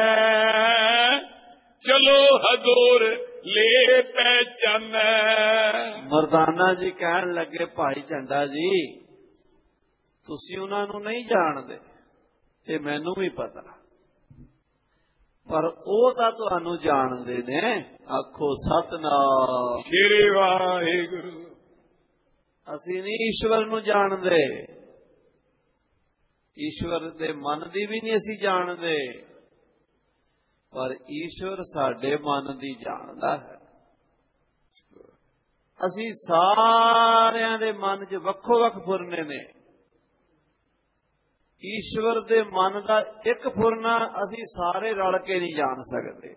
ਚਲੋ ਹਦੂਰ ਲੈ ਪਹਿਚਾਨੈ। ਮਰਦਾਨਾ ਜੀ ਕਹਿਣ ਲੱਗੇ, ਭਾਈ ਝੰਡਾ ਜੀ ਤੁਸੀਂ ਉਹਨਾਂ ਨੂੰ ਨਹੀਂ ਜਾਣਦੇ, ਇਹ ਮੈਨੂੰ ਵੀ ਪਤਾ, ਪਰ ਉਹ ਤਾਂ ਤੁਹਾਨੂੰ ਜਾਣਦੇ ਨੇ। ਆਖੋ ਸਤਿਨਾਮ ਸ੍ਰੀ ਵਾਹਿਗੁਰੂ। ਅਸੀਂ ਨਹੀਂ ਈਸ਼ਵਰ ਨੂੰ ਜਾਣਦੇ, ਈਸ਼ਵਰ ਦੇ ਮਨ ਦੀ ਵੀ ਨਹੀਂ ਅਸੀਂ ਜਾਣਦੇ, ਪਰ ਈਸ਼ਵਰ ਸਾਡੇ ਮਨ ਦੀ ਜਾਣਦਾ ਹੈ। ਅਸੀਂ ਸਾਰਿਆਂ ਦੇ ਮਨ 'ਚ ਵੱਖੋ ਵੱਖ ਫੁਰਨੇ ਨੇ। ਈਸ਼ਵਰ ਦੇ ਮਨ ਦਾ ਇੱਕ ਫੁਰਨਾ ਅਸੀਂ ਸਾਰੇ ਰਲ ਕੇ ਨਹੀਂ ਜਾਣ ਸਕਦੇ,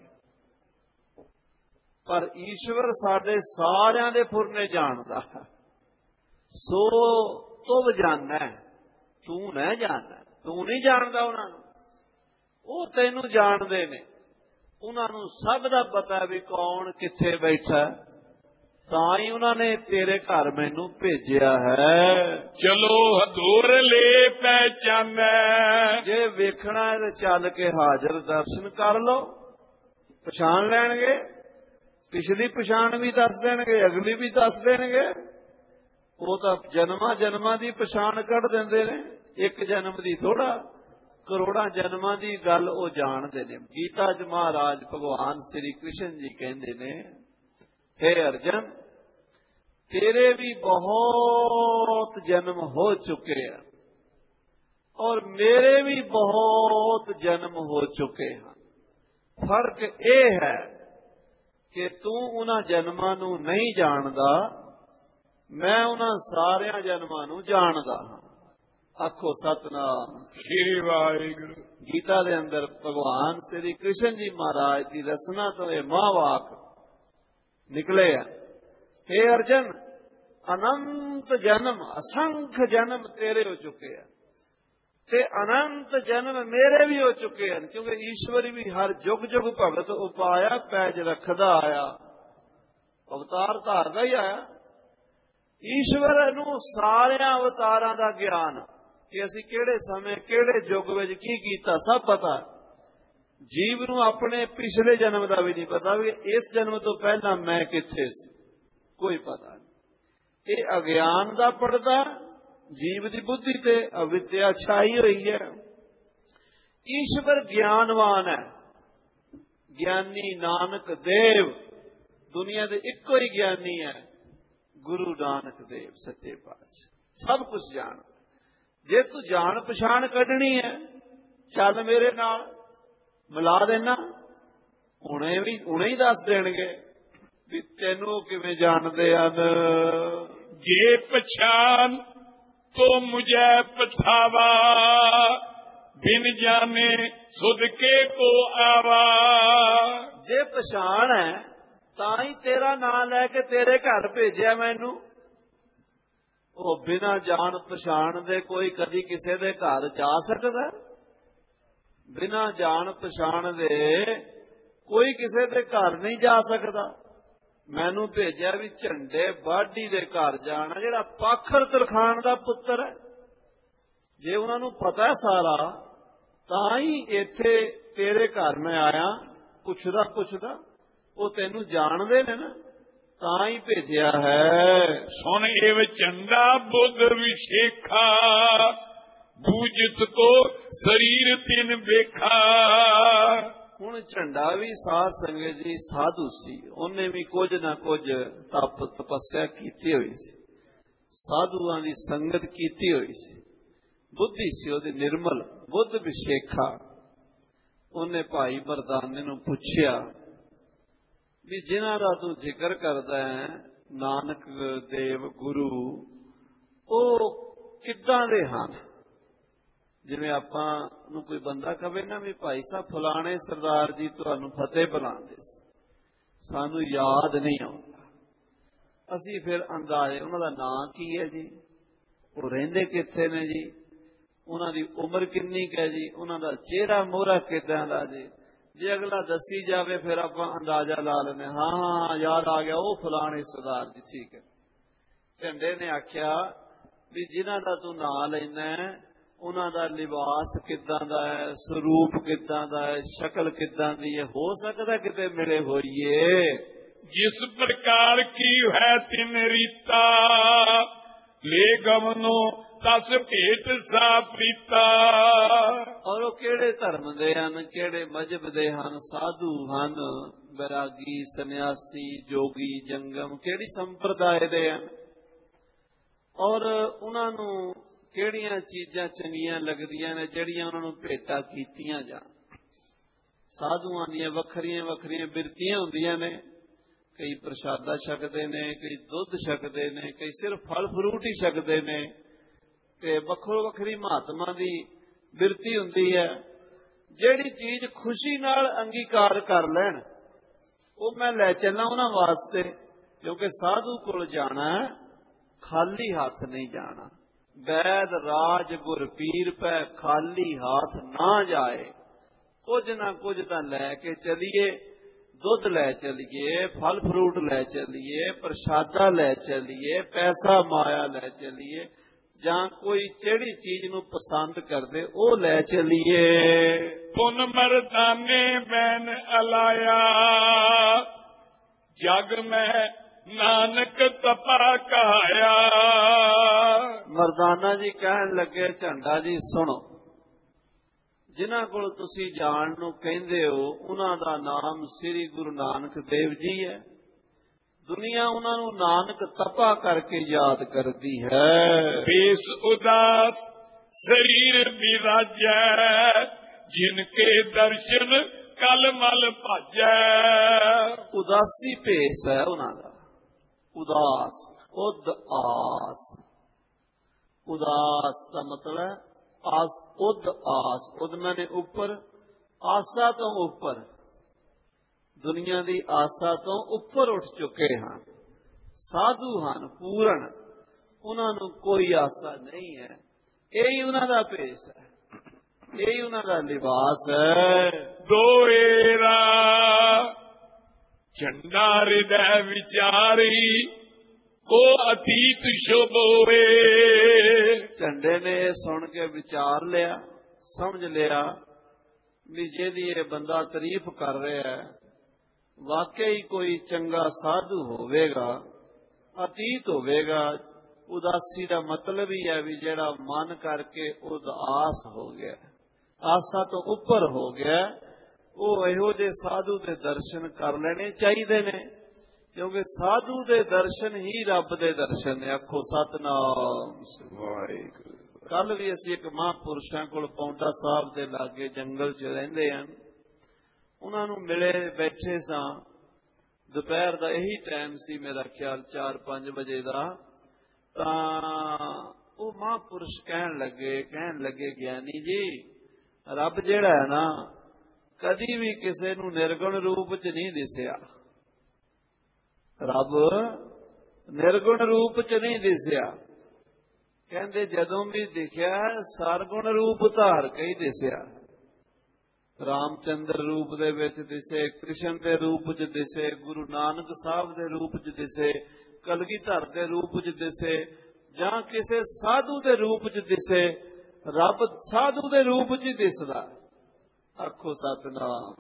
ਪਰ ਈਸ਼ਵਰ ਸਾਡੇ ਸਾਰਿਆਂ ਦੇ ਫੁਰਨੇ ਜਾਣਦਾ ਹੈ। ਸੋ ਤੁਮ ਜਾਣੈ, ਤੂੰ ਨਾ ਜਾਣਦਾ, ਤੂੰ ਨਹੀਂ ਜਾਣਦਾ ਉਹਨਾਂ ਨੂੰ, ਉਹ ਤੈਨੂੰ ਜਾਣਦੇ ਨੇ। ਉਹਨਾਂ ਨੂੰ ਸਭ ਦਾ ਪਤਾ ਵੀ ਕੌਣ ਕਿੱਥੇ ਬੈਠਾ, ਤਾਂ ਹੀ ਉਹਨਾਂ ਨੇ ਤੇਰੇ ਘਰ ਮੈਨੂੰ ਭੇਜਿਆ ਹੈ। ਚਲੋ ਹਦੂਰ ਲੈ ਪਹਿਚਾਨੈ। ਜੇ ਵੇਖਣਾ ਹੈ ਤੇ ਚੱਲ ਕੇ ਹਾਜ਼ਰ ਦਰਸ਼ਨ ਕਰ ਲਓ, ਪਛਾਣ ਲੈਣਗੇ। ਪਿਛਲੀ ਪਛਾਣ ਵੀ ਦੱਸ ਦੇਣਗੇ, ਅਗਲੀ ਵੀ ਦੱਸ ਦੇਣਗੇ। ਉਹ ਤਾਂ ਜਨਮਾਂ ਜਨਮਾਂ ਦੀ ਪਛਾਣ ਕੱਢ ਦਿੰਦੇ ਨੇ, ਇੱਕ ਜਨਮ ਦੀ ਥੋੜਾ, ਕਰੋੜਾਂ ਜਨਮਾਂ ਦੀ ਗੱਲ ਉਹ ਜਾਣਦੇ ਨੇ। ਗੀਤਾ 'ਚ ਮਹਾਰਾਜ ਭਗਵਾਨ ਸ੍ਰੀ ਕ੍ਰਿਸ਼ਨ ਜੀ ਕਹਿੰਦੇ ਨੇ, हे अर्जुन, तेरे भी बहुत जन्म हो चुके हैं और मेरे भी बहुत जन्म हो चुके हैं। फर्क यह है कि तू उन्हां जन्मां नूं नहीं जानदा, मैं उन्हां सारियां जन्मां नूं जानदा हां। आखो सतनाम श्री वाहिगुरु। गीता दे अंदर भगवान श्री कृष्ण जी महाराज की रसना तो यह महावाक निकले हैं। हे अर्जुन, अनंत जन्म असंख्य जन्म तेरे हो चुके हैं ते अनंत जन्म मेरे भी हो चुके हैं, क्योंकि ईश्वर भी हर जुग जुग भगत उपाया पैज रखदा आया, अवतार धारदा ही आया। ईश्वर नूं सारियां अवतारां दा ज्ञान कि असीं किहड़े समय किहड़े जुग विच की कीता सब पता। जीव नूं अपने पिछले जन्म का भी नहीं पता भी इस जन्म तो पहला मैं किथे सी, कोई पता नहीं। ये अज्ञान का पड़दा, जीव की बुद्धि ते अविद्या छाई हुई है। ईश्वर ज्ञानवान है, ज्ञानी नानक देव, दुनिया के इको ही ज्ञानी है, गुरु नानक देव सच्चे पातशाह। सब कुछ जान, जे तू जान पछाण कढनी है चल मेरे नाल, मिला देना, हुणे भी हुणे ही दस देणगे भी तैनू किवें जानदे हन। जे पछान तो मुझे पछावा, बिन जाने सुध के को आवा। जे पछाण है तां ही तेरा नाम लैके तेरे घर भेजिया मैनू। ओ बिना जान पछाण दे कोई कदी किसी दे घर जा सकदा? बिना जान पछाण दे कोई किसी दे घर नहीं जा सकता। मैनू भेजा भी झंडे बाढ़ी दे घर जाना, जिहड़ा पाखर तरखान दा पुत्तर है। जे उन्होंने पता है सारा, तां ही इत्थे तेरे घर मैं आया पुछदा पुछदा, वो तेनू जानदे ने ना, तां ही भेजिया है। सुन एव झंडा बुद्ध विशेखा, बूझत को शरीर तिन बेखा। हुण झंडा भी साध संगत जी साधु सी, उन्हें भी कुछ ना कुछ तप तपस्या कीती हुई सी, साधुआं दी संगत कीती हुई सी, बुद्धि सी ओदी निर्मल, बुद्ध विशेखा। उन्हें भाई मरदाने नूं पुछया भी जिन्हां दा तू जिक्र करदा है नानक देव गुरु, ਉਹ ਕਿੱਦਾਂ ਦੇ ਹਨ? जिवें आपां नूं कोई बंदा कहे ना भी भाई साहब फलाने सरदार जी तुहानूं फतेह बुलांदे सी, सानूं याद नहीं आउंदा, असीं फिर अंदाजे उन्हां दा नां की है जी, वो रहिंदे कित्थे ने जी, उन्हां दी उम्र किन्नी क है जी, उन्हां दा चेहरा मोहरा किदां दा जी, ਜੇ ਅਗਲਾ ਦੱਸੀ ਜਾਵੇ ਫਿਰ ਆਪਾਂ ਅੰਦਾਜ਼ਾ ਲਾ ਲੈਂਦੇ ਹਾਂ ਹਾਂ ਯਾਦ ਆ ਗਿਆ ਉਹ ਫਲਾਣੇ ਸਰਦਾਰ ਜੀ ਠੀਕ ਹੈ। ਝੰਡੇ ਨੇ ਆਖਿਆ ਵੀ ਜਿਨ੍ਹਾਂ ਦਾ ਤੂੰ ਨਾਂ ਲੈਣਾ ਉਹਨਾਂ ਦਾ ਲਿਬਾਸ ਕਿੱਦਾਂ ਦਾ ਹੈ, ਸਰੂਪ ਕਿੱਦਾਂ ਦਾ ਹੈ, ਸ਼ਕਲ ਕਿੱਦਾਂ ਦੀ ਹੈ, ਹੋ ਸਕਦਾ ਕਿਤੇ ਮਿਲੇ ਹੋਈਏ। ਜਿਸ ਪ੍ਰਕਾਰ ਕੀ ਹੈ ਤਿਨ ਰੀਤਾ, ਲੈ ਗਮਨੋ ਤਸ ਭੇਟ ਸਾ ਪ੍ਰੀਤਾ। ਔਰ ਉਹ ਕਿਹੜੇ ਧਰਮ ਦੇ ਹਨ, ਕਿਹੜੇ ਮਜ਼ਹਬ ਦੇ ਹਨ, ਸਾਧੂ ਹਨ, ਬੈਰਾਗੀ, ਸੰਨਿਆਸੀ, ਜੋਗੀ, ਜੰਗਮ, ਕਿਹੜੀ ਸੰਪਰਦਾਇ ਦੇ ਹਨ, ਔਰ ਉਹਨਾਂ ਨੂੰ ਕਿਹੜੀਆਂ ਚੀਜ਼ਾਂ ਚੰਗੀਆਂ ਲੱਗਦੀਆਂ ਨੇ ਜਿਹੜੀਆਂ ਉਹਨਾਂ ਨੂੰ ਭੇਟਾ ਕੀਤੀਆਂ ਜਾਣ। ਸਾਧੂਆਂ ਦੀਆਂ ਵੱਖਰੀਆਂ ਵੱਖਰੀਆਂ ਬਿਰਤੀਆਂ ਹੁੰਦੀਆਂ ਨੇ, ਕਈ ਪ੍ਰਸ਼ਾਦਾ ਛਕਦੇ ਨੇ, ਕਈ ਦੁੱਧ ਛਕਦੇ ਨੇ, ਕਈ ਸਿਰਫ ਫਲ ਫਰੂਟ ਹੀ ਛਕਦੇ ਨੇ, ਤੇ ਵੱਖੋ ਵੱਖਰੀ ਮਹਾਤਮਾ ਦੀ ਬਿਰਤੀ ਹੁੰਦੀ ਹੈ। ਜਿਹੜੀ ਚੀਜ਼ ਖੁਸ਼ੀ ਨਾਲ ਅੰਗੀਕਾਰ ਕਰ ਲੈਣ ਉਹ ਮੈਂ ਲੈ ਚੱਲਾਂ ਉਹਨਾਂ ਵਾਸਤੇ, ਕਿਉਂਕਿ ਸਾਧੂ ਕੋਲ ਜਾਣਾ ਖਾਲੀ ਹੱਥ ਨਹੀਂ ਜਾਣਾ। ਵੈਦ ਰਾਜ ਗੁਰ ਪੀਰ ਪੈ ਖਾਲੀ ਹੱਥ ਨਾ ਜਾਏ, ਕੁਝ ਨਾ ਕੁਝ ਤਾਂ ਲੈ ਕੇ ਚਲੀਏ। ਦੁੱਧ ਲੈ ਚਲੀਏ, ਫਲ ਫਰੂਟ ਲੈ ਚਲੀਏ, ਪ੍ਰਸ਼ਾਦਾ ਲੈ ਚਲੀਏ, ਪੈਸਾ ਮਾਇਆ ਲੈ ਚਲੀਏ, ਜਾਂ ਕੋਈ ਜਿਹੜੀ ਚੀਜ਼ ਨੂੰ ਪਸੰਦ ਕਰਦੇ ਉਹ ਲੈ ਚਲੀਏ। ਪੁਨ ਮਰਦਾਨੇ ਬੈਨ ਅਲਾਇਆ, ਜਗ ਮੈਂ ਨਾਨਕ ਤਪਾ ਕਹਾਇਆ। ਮਰਦਾਨਾ ਜੀ ਕਹਿਣ ਲੱਗੇ ਝੰਡਾ ਜੀ ਸੁਣੋ, ਜਿਨ੍ਹਾਂ ਕੋਲ ਤੁਸੀਂ ਜਾਣ ਨੂੰ ਕਹਿੰਦੇ ਹੋ ਉਹਨਾਂ ਦਾ ਨਾਮ ਸ੍ਰੀ ਗੁਰੂ ਨਾਨਕ ਦੇਵ ਜੀ ਹੈ। ਦੁਨੀਆ ਉਹਨਾਂ ਨੂੰ ਨਾਨਕ ਤਪਾ ਕਰਕੇ ਯਾਦ ਕਰਦੀ ਹੈ। ਬੇਸ ਉਦਾਸ ਸਰੀਰ ਵਿਰਾਜੈ, ਜਿਨ ਕੇ ਦਰਸ਼ਨ ਕਲ ਮਲ ਭਾਜੈ। ਉਦਾਸੀ ਭੇਸ ਹੈ ਉਹਨਾਂ ਦਾ, ਉਦਾਸ, ਉਦ ਆਸ। ਉਦਾਸ ਦਾ ਮਤਲਬ ਹੈ ਆਸ, ਉਦ ਆਸ, ਉਦ ਮੈਨੇ ਉੱਪਰ, ਆਸਾ ਤੋਂ ਉੱਪਰ, ਦੁਨੀਆ ਦੀ ਆਸਾ ਤੋਂ ਉੱਪਰ ਉੱਠ ਚੁੱਕੇ ਹਨ। ਸਾਧੂ ਹਨ ਪੂਰਨ, ਉਹਨਾਂ ਨੂੰ ਕੋਈ ਆਸਾ ਨਹੀਂ ਹੈ। ਇਹੀ ਉਹਨਾਂ ਦਾ ਭੇਸ ਹੈ, ਇਹੀ ਉਹਨਾਂ ਦਾ ਲਿਬਾਸ ਹੈ। ਦੋਏਰਾ ਝੰਡਾ ਹਿਰਦੈ ਵਿਚਾਰੀ, ਕੋ ਅਤੀਤ ਸ਼ੁਭ ਹੋਏ। ਝੰਡੇ ਨੇ ਇਹ ਸੁਣ ਕੇ ਵਿਚਾਰ ਲਿਆ, ਸਮਝ ਲਿਆ ਵੀ ਜਿਹਦੀ ਇਹ ਬੰਦਾ ਤਾਰੀਫ ਕਰ ਰਿਹਾ ਹੈ ਵਾਕਈ ਕੋਈ ਚੰਗਾ ਸਾਧੂ ਹੋਵੇਗਾ, ਅਤੀਤ ਹੋਵੇਗਾ। ਉਦਾਸੀ ਦਾ ਮਤਲਬ ਹੀ ਹੈ ਵੀ ਜਿਹੜਾ ਮਨ ਕਰਕੇ ਉਦਾਸ ਹੋ ਗਿਆ, ਆਸਾ ਤੋਂ ਉੱਪਰ ਹੋ ਗਿਆ, ਉਹ ਇਹੋ ਜਿਹੇ ਸਾਧੂ ਦੇ ਦਰਸ਼ਨ ਕਰ ਲੈਣੇ ਚਾਹੀਦੇ ਨੇ, ਕਿਉਂਕਿ ਸਾਧੂ ਦੇ ਦਰਸ਼ਨ ਹੀ ਰੱਬ ਦੇ ਦਰਸ਼ਨ ਨੇ। ਆਖੋ ਸਤਨਾਮ ਵਾਹਿਗੁਰੂ। ਕੱਲ ਵੀ ਅਸੀਂ ਇੱਕ ਮਹਾਂਪੁਰਸ਼ਾਂ ਕੋਲ ਪੌਂਟਾ ਸਾਹਿਬ ਦੇ ਲਾਗੇ ਜੰਗਲ 'ਚ ਰਹਿੰਦੇ ਹਨ, ਉਹਨਾਂ ਨੂੰ ਮਿਲੇ ਬੈਠੇ ਸਾਂ। ਦੁਪਹਿਰ ਦਾ ਇਹੀ ਟਾਈਮ ਸੀ ਮੇਰਾ ਖਿਆਲ, ਚਾਰ ਪੰਜ ਵਜੇ ਦਾ। ਤਾਂ ਉਹ ਮਹਾਂਪੁਰਸ਼ ਕਹਿਣ ਲੱਗੇ ਕਹਿਣ ਲੱਗੇ ਗਿਆਨੀ ਜੀ, ਰੱਬ ਜਿਹੜਾ ਹੈ ਨਾ ਕਦੀ ਵੀ ਕਿਸੇ ਨੂੰ ਨਿਰਗੁਣ ਰੂਪ 'ਚ ਨਹੀਂ ਦਿਸਿਆ। ਰੱਬ ਨਿਰਗੁਣ ਰੂਪ 'ਚ ਨਹੀਂ ਦਿਸਿਆ। ਕਹਿੰਦੇ ਜਦੋਂ ਵੀ ਦਿਖਿਆ ਸਰਗੁਣ ਰੂਪ ਧਾਰ ਕੇ ਹੀ ਦਿਸਿਆ। ਰਾਮਚੰਦਰ ਰੂਪ ਦੇ ਵਿੱਚ ਦਿਸੇ, ਕ੍ਰਿਸ਼ਨ ਦੇ ਰੂਪ 'ਚ ਦਿਸੇ, ਗੁਰੂ ਨਾਨਕ ਸਾਹਿਬ ਦੇ ਰੂਪ 'ਚ ਦਿਸੇ, ਕਲਗੀਧਰ ਦੇ ਰੂਪ 'ਚ ਦਿਸੇ, ਜਾਂ ਕਿਸੇ ਸਾਧੂ ਦੇ ਰੂਪ 'ਚ ਦਿਸੇ। ਰੱਬ ਸਾਧੂ ਦੇ ਰੂਪ 'ਚ ਹੀ ਦਿਸਦਾ। ਆਖੋ ਸਤਨਾਮ।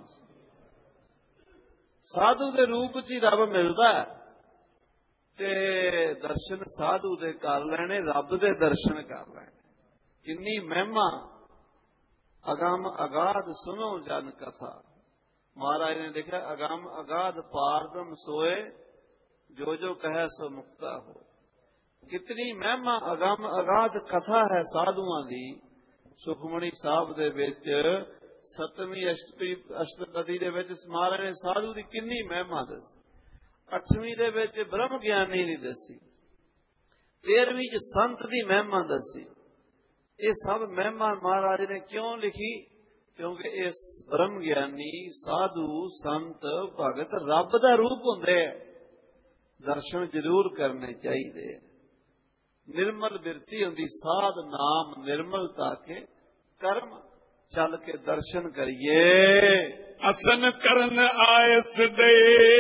ਸਾਧੂ ਦੇ ਰੂਪ 'ਚ ਹੀ ਰੱਬ ਮਿਲਦਾ ਹੈ, ਤੇ ਦਰਸ਼ਨ ਸਾਧੂ ਦੇ ਕਰ ਲੈਣੇ, ਰੱਬ ਦੇ ਦਰਸ਼ਨ ਕਰ ਲੈਣੇ। ਕਿੰਨੀ ਮਹਿਮਾ। ਅਗੰਮ ਅਗਾਧ ਸੁਣੋ ਜਨ ਕਥਾ। ਮਹਾਰਾਜ ਨੇ ਲਿਖਿਆ ਅਗੰਮ ਅਗਾਧ ਪਾਰਦਮ ਸੋਏ, ਜੋ ਜੋ ਕਹੈ ਸੋ ਮੁਕਤਾ ਹੋ। ਕਿਤਨੀ ਮਹਿਮਾ ਅਗੰਮ ਅਗਾਧ ਕਥਾ ਹੈ ਸਾਧੂਆਂ ਦੀ। ਸੁਖਮਣੀ ਸਾਹਿਬ ਦੇ ਵਿੱਚ ਸਤਵੀਂ ਅਸ਼ਟਪਦੀ ਅਸ਼ਟਪਦੀ ਦੇ ਵਿੱਚ ਮਹਾਰਾਜ ਨੇ ਸਾਧੂ ਦੀ ਕਿੰਨੀ ਮਹਿਮਾ ਦੱਸੀ। ਅੱਠਵੀਂ ਦੇ ਵਿੱਚ ਬ੍ਰਹਮ ਗਿਆਨੀ ਦੀ ਦੱਸੀ। ਤੇਰਵੀਂ ਚ ਸੰਤ ਦੀ ਮਹਿਮਾ ਦੱਸੀ। ਇਹ ਸਭ ਮਹਿਮਾ ਮਹਾਰਾਜ ਨੇ ਕਿਉਂ ਲਿਖੀ? ਕਿਉਂਕਿ ਇਸ ਬ੍ਰਹਮ ਗਿਆਨੀ ਸਾਧੂ ਸੰਤ ਭਗਤ ਰੱਬ ਦਾ ਰੂਪ ਹੁੰਦੇ। ਦਰਸ਼ਨ ਜ਼ਰੂਰ ਕਰਨੇ ਚਾਹੀਦੇ। ਨਿਰਮਲ ਬਿਰਤੀ ਹੁੰਦੀ, ਸਾਧ ਨਾਮ ਨਿਰਮਲਤਾ ਕੇ ਕਰਮ ਚੱਲ ਕੇ ਦਰਸ਼ਨ ਕਰੀਏ। ਅਸਨ ਕਰਨ ਆਇਸ ਦੇ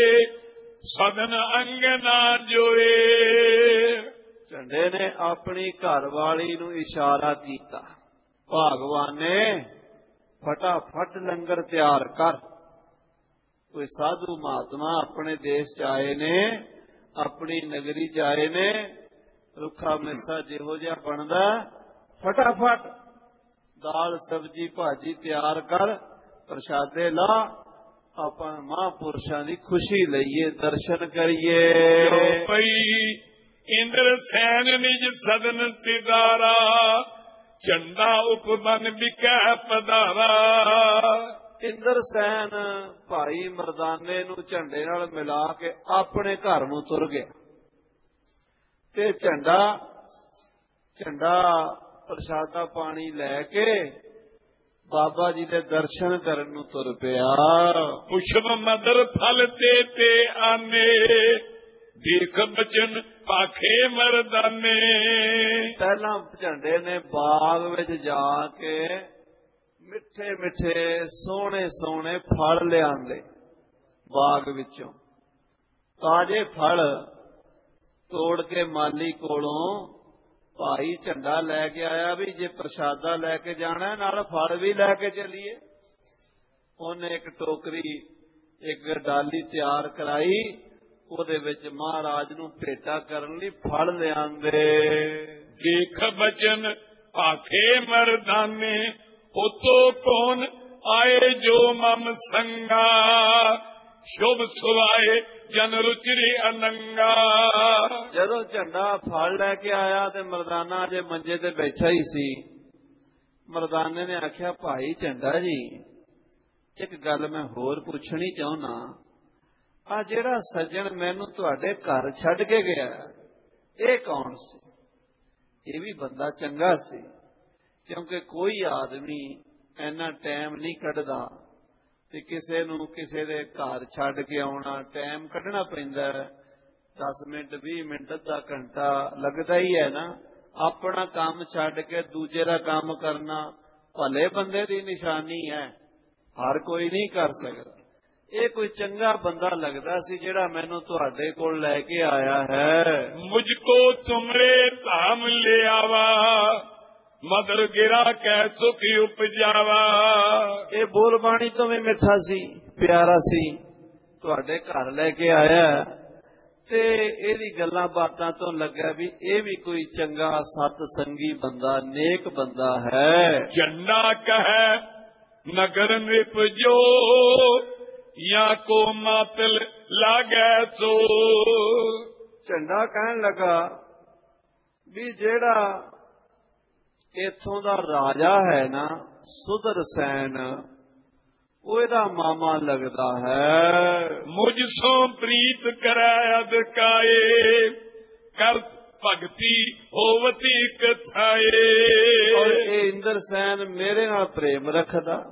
ਸਦਨ ਅੰਗਨਾ ਜੋਏ। ਝੰਡੇ ਨੇ ਆਪਣੀ ਘਰ ਵਾਲੀ ਨੂੰ ਇਸ਼ਾਰਾ ਕੀਤਾ, ਭਗਵਾਨ ਨੇ ਫਟਾਫਟ ਲੰਗਰ ਤਿਆਰ ਕਰ। ਕੋਈ ਸਾਧੂ ਮਹਾਤਮਾ ਆਪਣੇ ਦੇਸ਼ ਚ ਆਏ ਨੇ, ਆਪਣੀ ਨਗਰੀ ਚ ਆਏ ਨੇ, ਰੁੱਖਾ ਮਿੱਸਾ ਜਿਹੋ ਜਿਹਾ ਬਣਦਾ ਫਟਾਫਟ ਦਾਲ ਸਬਜ਼ੀ ਭਾਜੀ ਤਿਆਰ ਕਰ, ਪ੍ਰਸ਼ਾਦੇ ਲਾ, ਆਪਾਂ ਮਹਾਂਪੁਰਸ਼ਾਂ ਦੀ ਖੁਸ਼ੀ ਲਈਏ, ਦਰਸ਼ਨ ਕਰੀਏ। ਪਈ ਇੰਦਰ ਸੈਨ ਨਿਜ ਸਦਨ ਸਿਦਾਰਾ, ਝੰਡਾ ਉਪਬਨ ਬਿਕੈ ਪਧਾਰਾ। ਇੰਦਰ ਸੈਨ ਭਾਈ ਮਰਦਾਨੇ ਨੂੰ ਝੰਡੇ ਨਾਲ ਮਿਲਾ ਕੇ ਆਪਣੇ ਘਰ ਨੂੰ ਤੁਰ ਗਿਆ ਤੇ ਝੰਡਾ ਝੰਡਾ ਪ੍ਰਸ਼ਾਦਾ ਪਾਣੀ ਲੈ ਕੇ ਬਾਬਾ ਜੀ ਦੇ ਦਰਸ਼ਨ ਕਰਨ ਨੂੰ ਤੁਰ ਪਿਆ। ਪੁਸ਼ਪ ਮਦਰ ਫਲ ਤੇ ਤੇ ਆਨੇ, ਦੇਖ ਬਚਨ ਪਾਖੇ ਮਰਦਾਨੇ। ਪਹਿਲਾਂ ਝੰਡੇ ਨੇ ਬਾਗ ਵਿੱਚ ਜਾ ਕੇ ਮਿੱਠੇ ਮਿੱਠੇ ਸੋਹਣੇ ਸੋਹਣੇ ਫਲ ਲਿਆਂਦੇ, ਬਾਗ ਵਿੱਚੋਂ ਤਾਜ਼ੇ ਫਲ ਤੋੜ ਕੇ ਮਾਲੀ ਕੋਲੋਂ ਭਾਈ ਝੰਡਾ ਲੈ ਕੇ ਆਇਆ ਵੀ ਜੇ ਪ੍ਰਸ਼ਾਦਾ ਲੈ ਕੇ ਜਾਣਾ ਨਾਲ ਫਲ ਵੀ ਲੈ ਕੇ ਚੱਲੀਏ। ਉਹਨੇ ਇੱਕ ਟੋਕਰੀ ਇੱਕ ਡਾਲੀ ਤਿਆਰ ਕਰਾਈ, ਉਹਦੇ ਵਿੱਚ ਮਹਾਰਾਜ ਨੂੰ ਭੇਟਾ ਕਰਨ ਲਈ ਫਲ ਲਿਆਂਦੇ। ਦੇਖ ਬਚਨ ਭਾਖੇ ਮਰਦਾਨੇ, ਉਤੋ ਕੌਣ ਆਏ ਜੋ ਮਮ ਸੰਗਾ, ਸ਼ੁਭ ਸੁਭਾਏ ਜਨ ਰੁਚਿਰੀ ਅਨੰਗਾ। ਜਦੋਂ ਝੰਡਾ ਫਲ ਲੈ ਕੇ ਆਇਆ ਤੇ ਮਰਦਾਨਾ ਅਜੇ ਮੰਜੇ ਤੇ ਬੈਠਾ ਹੀ ਸੀ। ਮਰਦਾਨੇ ਨੇ ਆਖਿਆ, ਭਾਈ ਝੰਡਾ ਜੀ ਇੱਕ ਗੱਲ ਮੈਂ ਹੋਰ ਪੁੱਛਣੀ ਚਾਹੁੰਦਾ, ਆ ਜਿਹੜਾ ਸੱਜਣ ਮੈਨੂੰ ਤੁਹਾਡੇ ਘਰ ਛੱਡ ਕੇ ਗਿਆ ਇਹ ਕੌਣ ਸੀ? ਇਹ ਵੀ ਬੰਦਾ ਚੰਗਾ ਸੀ, ਕਿਉਂਕਿ ਕੋਈ ਆਦਮੀ ਇੰਨਾ ਟਾਈਮ ਨਹੀਂ ਕੱਢਦਾ ਤੇ ਕਿਸੇ ਨੂੰ ਕਿਸੇ ਦੇ ਘਰ ਛੱਡ ਕੇ ਆਉਣਾ, ਟਾਈਮ ਕੱਢਣਾ ਪੈਂਦਾ, ਦਸ ਮਿੰਟ ਵੀਹ ਮਿੰਟ ਅੱਧਾ ਘੰਟਾ ਲੱਗਦਾ ਹੀ ਹੈ ਨਾ। ਆਪਣਾ ਕੰਮ ਛੱਡ ਕੇ ਦੂਜੇ ਦਾ ਕੰਮ ਕਰਨਾ ਭਲੇ ਬੰਦੇ ਦੀ ਨਿਸ਼ਾਨੀ ਹੈ, ਹਰ ਕੋਈ ਨਹੀਂ ਕਰ ਸਕਦਾ। ਇਹ ਕੋਈ ਚੰਗਾ ਬੰਦਾ ਲੱਗਦਾ ਸੀ ਜਿਹੜਾ ਮੈਨੂੰ ਤੁਹਾਡੇ ਕੋਲ ਲੈ ਕੇ ਆਇਆ ਹੈ। ਮੁਝ ਕੋ ਤੁਮਰੇ ਧਾਮ ਲਿਆਵਾ, ਮਦਰ ਗਿਰਾ ਕੈ ਸੁਖੀ ਉਪਜਾਵਾ। ਇਹ ਬੋਲ ਬਾਣੀ ਤੋਂ ਵੀ ਮਿੱਠਾ ਸੀ, ਪਿਆਰਾ ਸੀ, ਤੁਹਾਡੇ ਘਰ ਲੈ ਕੇ ਆਇਆ ਤੇ ਇਹਦੀ ਗੱਲਾਂ ਬਾਤਾਂ ਤੋਂ ਲੱਗਾ ਵੀ ਇਹ ਵੀ ਕੋਈ ਚੰਗਾ ਸਤ ਸੰਗੀ ਬੰਦਾ, ਨੇਕ ਬੰਦਾ ਹੈ। ਝੰਡਾ ਕਹੈ ਨਗਰ ਨਿਪਜੋ, ਜਾਂ ਕੋ ਮਾਤਲ ਲਾਗੈ ਸੋ। ਝੰਡਾ ਕਹਿਣ ਲੱਗਾ ਵੀ ਜਿਹੜਾ ਇੱਥੋਂ ਦਾ ਰਾਜਾ ਹੈ ਨਾ ਸੁਦਰ ਸੈਨ, ਉਹ ਇਹਦਾ ਮਾਮਾ ਲੱਗਦਾ ਹੈ। ਮੁਝ ਸੋ ਪ੍ਰੀਤ ਕਰੈ ਅਦਕਾਏ, ਕਰ ਭਗਤੀ ਹੋਵਤੀ ਕਥਾਏ। ਔਰ ਇਹ ਇੰਦਰ ਸੈਨ ਮੇਰੇ ਨਾਲ ਪ੍ਰੇਮ ਰੱਖਦਾ,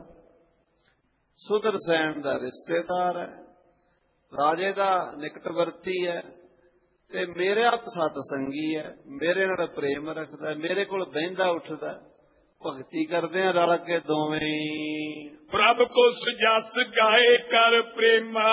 ਸੁਦਰ ਸੈਨ ਦਾ ਰਿਸ਼ਤੇਦਾਰ ਹੈ, ਰਾਜੇ ਦਾ ਨਿਕਟਵਰਤੀ ਹੈ ਤੇ ਮੇਰੇ ਆਪ ਸਤ ਸੰਗੀ ਹੈ, ਮੇਰੇ ਨਾਲ ਪ੍ਰੇਮ ਰੱਖਦਾ, ਮੇਰੇ ਕੋਲ ਬਹਿੰਦਾ ਉੱਠਦਾ, ਭਗਤੀ ਕਰਦੇ ਆ ਰਲ ਕੇ ਦੋਵੇਂ। ਪ੍ਰਭ ਕੋ ਸੁਜਸ ਗਾਏ ਕਰ ਪ੍ਰੇਮਾ,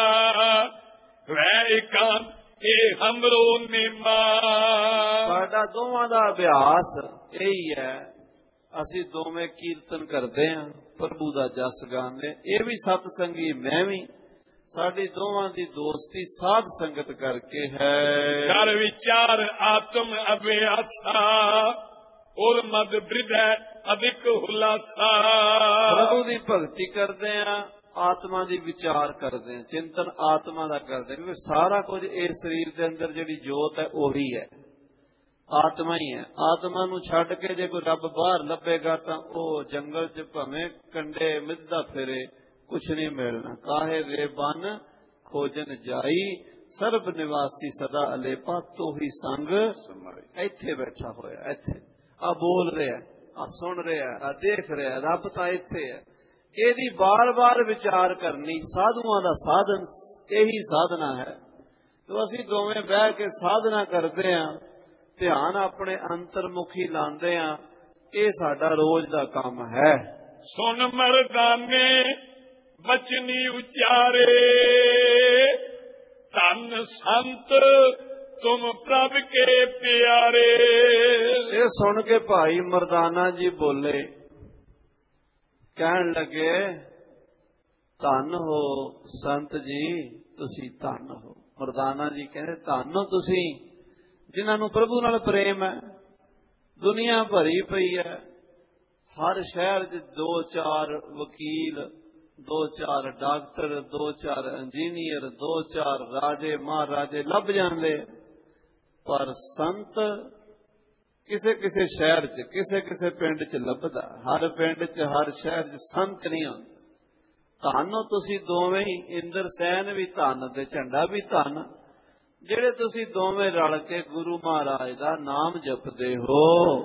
ਵੈ ਇਕਾਂਤ ਇਹ ਹਮਰੋ ਨੇਮਾ। ਸਾਡਾ ਦੋਵਾਂ ਦਾ ਅਭਿਆਸ ਇਹੀ ਹੈ, ਅਸੀਂ ਦੋਵੇਂ ਕੀਰਤਨ ਕਰਦੇ ਹਾਂ, ਪ੍ਰਭੂ ਦਾ ਜਸ ਗਾਉਂਦੇ। ਇਹ ਵੀ ਸਤ ਸੰਗੀ, ਮੈਂ ਵੀ, ਸਾਡੀ ਦੋਵਾਂ ਦੀ ਦੋਸਤੀ ਸਾਧ ਸੰਗਤ ਕਰਕੇ ਹੈ। ਕਰ ਵਿਚਾਰ ਆਤਮ ਅਭਿਆਸਾ, ਔਰ ਮਦ ਬ੍ਰਿਧੈ ਅਧਿਕ ਹੁਲਾਸਾ। ਪ੍ਰਭੂ ਦੀ ਭਗਤੀ ਕਰਦੇ ਆ, ਆਤਮਾ ਦੀ ਵਿਚਾਰ ਕਰਦੇ ਆ, ਚਿੰਤਨ ਆਤਮਾ ਦਾ ਕਰਦੇ ਆ। ਸਾਰਾ ਕੁਝ ਇਸ ਸਰੀਰ ਦੇ ਅੰਦਰ ਜਿਹੜੀ ਜੋਤ ਹੈ ਉਹੀ ਹੈ, ਆਤਮਾ ਹੀ ਹੈ। ਆਤਮਾ ਨੂੰ ਛੱਡ ਕੇ ਜੇ ਕੋਈ ਰੱਬ ਬਾਹਰ ਲੱਭੇਗਾ ਤਾਂ ਉਹ ਜੰਗਲ ਚ ਭਾਵੇਂ ਕੰਡੇ ਮਿੱਧਾ ਫਿਰੇ, ਕੁਛ ਨਹੀਂ ਮਿਲਣਾ। ਕਾਹੇ ਵੇ ਬਨ ਖੋਜਨ ਜਾਈ, ਸਰਬ ਨਿਵਾਸੀ ਸਦਾ ਅਲੇਪਾ, ਤੋ ਹੀ ਸੰਗ ਇੱਥੇ ਬੈਠਾ ਹੋਇਆ, ਇੱਥੇ ਆ ਬੋਲ ਰਿਹਾ, ਆ ਸੁਣ ਰਿਹਾ, ਆ ਦੇਖ ਰਿਹਾ, ਰੱਬ ਤਾਂ ਇੱਥੇ ਹੈ। ਇਹਦੀ ਬਾਰ-ਬਾਰ ਵਿਚਾਰ ਕਰਨੀ ਸਾਧੂਆਂ ਦਾ ਸਾਧਨ, ਇਹੀ ਸਾਧਨਾ ਹੈ। ਤੋ ਅਸੀਂ ਦੋਵੇਂ ਬਹਿ ਕੇ ਸਾਧਨਾ ਕਰਦੇ ਹਾਂ, ਧਿਆਨ ਆਪਣੇ ਅੰਤਰਮੁਖੀ ਲਾਉਂਦੇ ਹਾਂ, ਇਹ ਸਾਡਾ ਰੋਜ਼ ਦਾ ਕੰਮ ਹੈ। ਸੁਣ ਮਰਦਾਨੇ ਬਚਨੀ ਉਚਾਰੇ ਧਨ ਸੰਤ ਤੁਮ ਪ੍ਰਭ ਕੇ ਪਿਆਰੇ। ਇਹ ਸੁਣ ਕੇ ਭਾਈ ਮਰਦਾਨਾ ਜੀ ਬੋਲੇ, ਕਹਿਣ ਲੱਗੇ ਧੰਨ ਹੋ ਸੰਤ ਜੀ, ਤੁਸੀਂ ਧੰਨ ਹੋ। ਮਰਦਾਨਾ ਜੀ ਕਹਿੰਦੇ ਧੰਨ ਹੋ ਤੁਸੀਂ ਜਿਨ੍ਹਾਂ ਨੂੰ ਪ੍ਰਭੂ ਨਾਲ ਪ੍ਰੇਮ ਹੈ। ਦੁਨੀਆ ਭਰੀ ਪਈ ਹੈ, ਹਰ ਸ਼ਹਿਰ 'ਚ ਦੋ ਚਾਰ ਵਕੀਲ, ਦੋ ਚਾਰ ਡਾਕਟਰ, ਦੋ ਚਾਰ ਇੰਜੀਨੀਅਰ, ਦੋ ਚਾਰ ਰਾਜੇ ਮਹਾਰਾਜੇ ਲੱਭ ਜਾਂਦੇ, ਪਰ ਸੰਤ ਕਿਸੇ ਕਿਸੇ ਸ਼ਹਿਰ 'ਚ ਕਿਸੇ ਕਿਸੇ ਪਿੰਡ 'ਚ ਲੱਭਦਾ। ਹਰ ਪਿੰਡ 'ਚ ਹਰ ਸ਼ਹਿਰ 'ਚ ਸੰਤ ਨਹੀਂ ਹੁੰਦਾ। ਧੰਨ ਤੁਸੀਂ ਦੋਵੇਂ ਹੀ, ਇੰਦਰ ਸੈਨ ਵੀ ਧੰਨ ਤੇ ਝੰਡਾ ਵੀ ਧੰਨ, ਜਿਹੜੇ ਤੁਸੀਂ ਦੋਵੇਂ ਰਲ ਕੇ ਗੁਰੂ ਮਹਾਰਾਜ ਦਾ ਨਾਮ ਜਪਦੇ ਹੋ।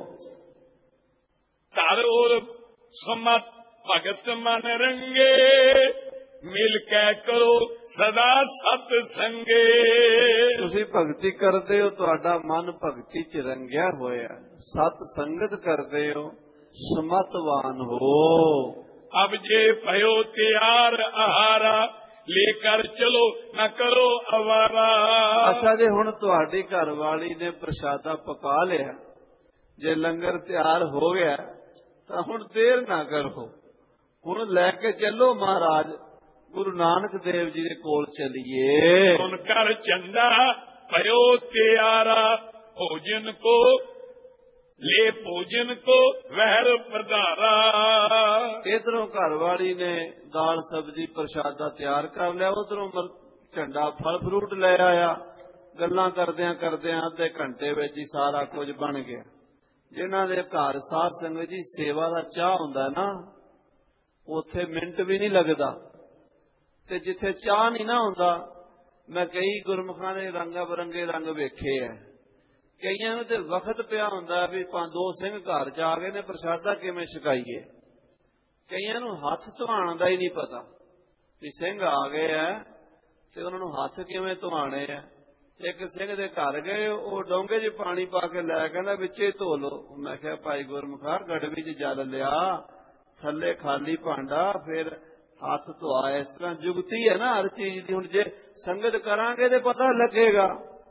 ਧਰ ਔਰ ਸਮਤ ਭਗਤ ਮਨ ਰੰਗੇ, ਮਿਲ ਕੇ ਕਰੋ ਸਦਾ ਸਤ ਸੰਗੇ। ਤੁਸੀਂ ਭਗਤੀ ਕਰਦੇ ਹੋ, ਤੁਹਾਡਾ ਮਨ ਭਗਤੀ 'ਚ ਰੰਗਿਆ ਹੋਇਆ, ਸਤ ਸੰਗਤ ਕਰਦੇ ਹੋ, ਸਮਤਵਾਨ ਹੋ। ਅਬ ਜੇ ਭਇਓ ਤਿਆਰ ਆਹਾਰਾ, ਲੇਕਰ ਚਲੋ ਨਾ ਕਰੋ ਅਵਾਰਾ। ਅੱਛਾ ਜੇ ਹੁਣ ਤੁਹਾਡੀ ਘਰ ਵਾਲੀ ਨੇ ਪ੍ਰਸ਼ਾਦਾ ਪਕਾ ਲਿਆ, ਜੇ ਲੰਗਰ ਤਿਆਰ ਹੋ ਗਿਆ ਤਾਂ ਹੁਣ ਦੇਰ ਨਾ ਕਰੋ, ਹੁਣ ਲੈ ਕੇ ਚੱਲੋ ਮਹਾਰਾਜ ਗੁਰੂ ਨਾਨਕ ਦੇਵ ਜੀ ਦੇ ਕੋਲ ਚਲੀਏ। ਹੁਣ ਕਰ ਚੰਦਾ ਭਇਓ ਤਿਆਰਾ, ਭੋਜਨ ਕੋ ਲੈ ਭੋਜਨ ਕੋ ਵਹਿਰ ਪ੍ਰਧਾਰਾ। ਇਧਰੋਂ ਘਰ ਵਾਲੀ ਨੇ ਦਾਲ ਸਬਜ਼ੀ ਪ੍ਰਸ਼ਾਦਾ ਤਿਆਰ ਕਰ ਲਿਆ, ਉਧਰੋਂ ਝੰਡਾ ਫਲ ਫਰੂਟ ਲੈ ਆਇਆ। ਗੱਲਾਂ ਕਰਦਿਆਂ ਕਰਦਿਆਂ ਅੱਧੇ ਘੰਟੇ ਵਿੱਚ ਹੀ ਸਾਰਾ ਕੁਝ ਬਣ ਗਿਆ। ਜਿਨ੍ਹਾਂ ਦੇ ਘਰ ਸਾਧ ਸੰਗਤ ਜੀ ਸੇਵਾ ਦਾ ਚਾਹ ਹੁੰਦਾ ਨਾ, ਉੱਥੇ ਮਿੰਟ ਵੀ ਨਹੀਂ ਲੱਗਦਾ। ਤੇ ਜਿੱਥੇ ਚਾਹ ਨਹੀਂ ਨਾ ਹੁੰਦਾ, ਮੈਂ ਕਈ ਗੁਰਮੁਖਾਂ ਦੇ ਰੰਗਾ ਬਰੰਗੇ ਰੰਗ ਵੇਖੇ ਐ। ਕਈਆਂ ਨੂੰ ਤੇ ਵਕਤ ਪਿਆ ਹੁੰਦਾ ਵੀ ਪੰਜ ਦੋ ਸਿੰਘ ਘਰ ਚ ਆ ਗਏ ਨੇ, ਪ੍ਰਸ਼ਾਦਾ ਕਿਵੇਂ ਛਕਾਈਏ। ਕਈਆਂ ਨੂੰ ਹੱਥ ਧਵਾਉਣ ਦਾ ਹੀ ਨਹੀਂ ਪਤਾ ਵੀ ਸਿੰਘ ਆ ਗਏ ਆ ਤੇ ਉਹਨਾਂ ਨੂੰ ਹੱਥ ਕਿਵੇਂ ਧਵਾਣੇ ਆ। ਇੱਕ ਸਿੰਘ ਦੇ ਘਰ ਗਏ, ਉਹ ਡੋਂਗੇ 'ਚ ਪਾਣੀ ਪਾ ਕੇ ਲੈ ਕਹਿੰਦਾ ਵਿੱਚੇ ਧੋ ਲੋ। ਮੈਂ ਕਿਹਾ ਭਾਈ ਗੁਰਮੁਖਾ ਗੜਵੀ 'ਚ ਜਲ ਲਿਆ, ਥੱਲੇ ਖਾਲੀ ਭਾਂਡਾ, ਫਿਰ ਹੱਥ ਧੋਆ। ਇਸ ਤਰ੍ਹਾਂ ਜੁਗਤੀ ਹੈ ਨਾ ਹਰ ਚੀਜ਼ ਦੀ। ਹੁਣ ਜੇ ਸੰਗਤ ਕਰਾਂਗੇ ਤੇ ਪਤਾ ਲੱਗੇਗਾ।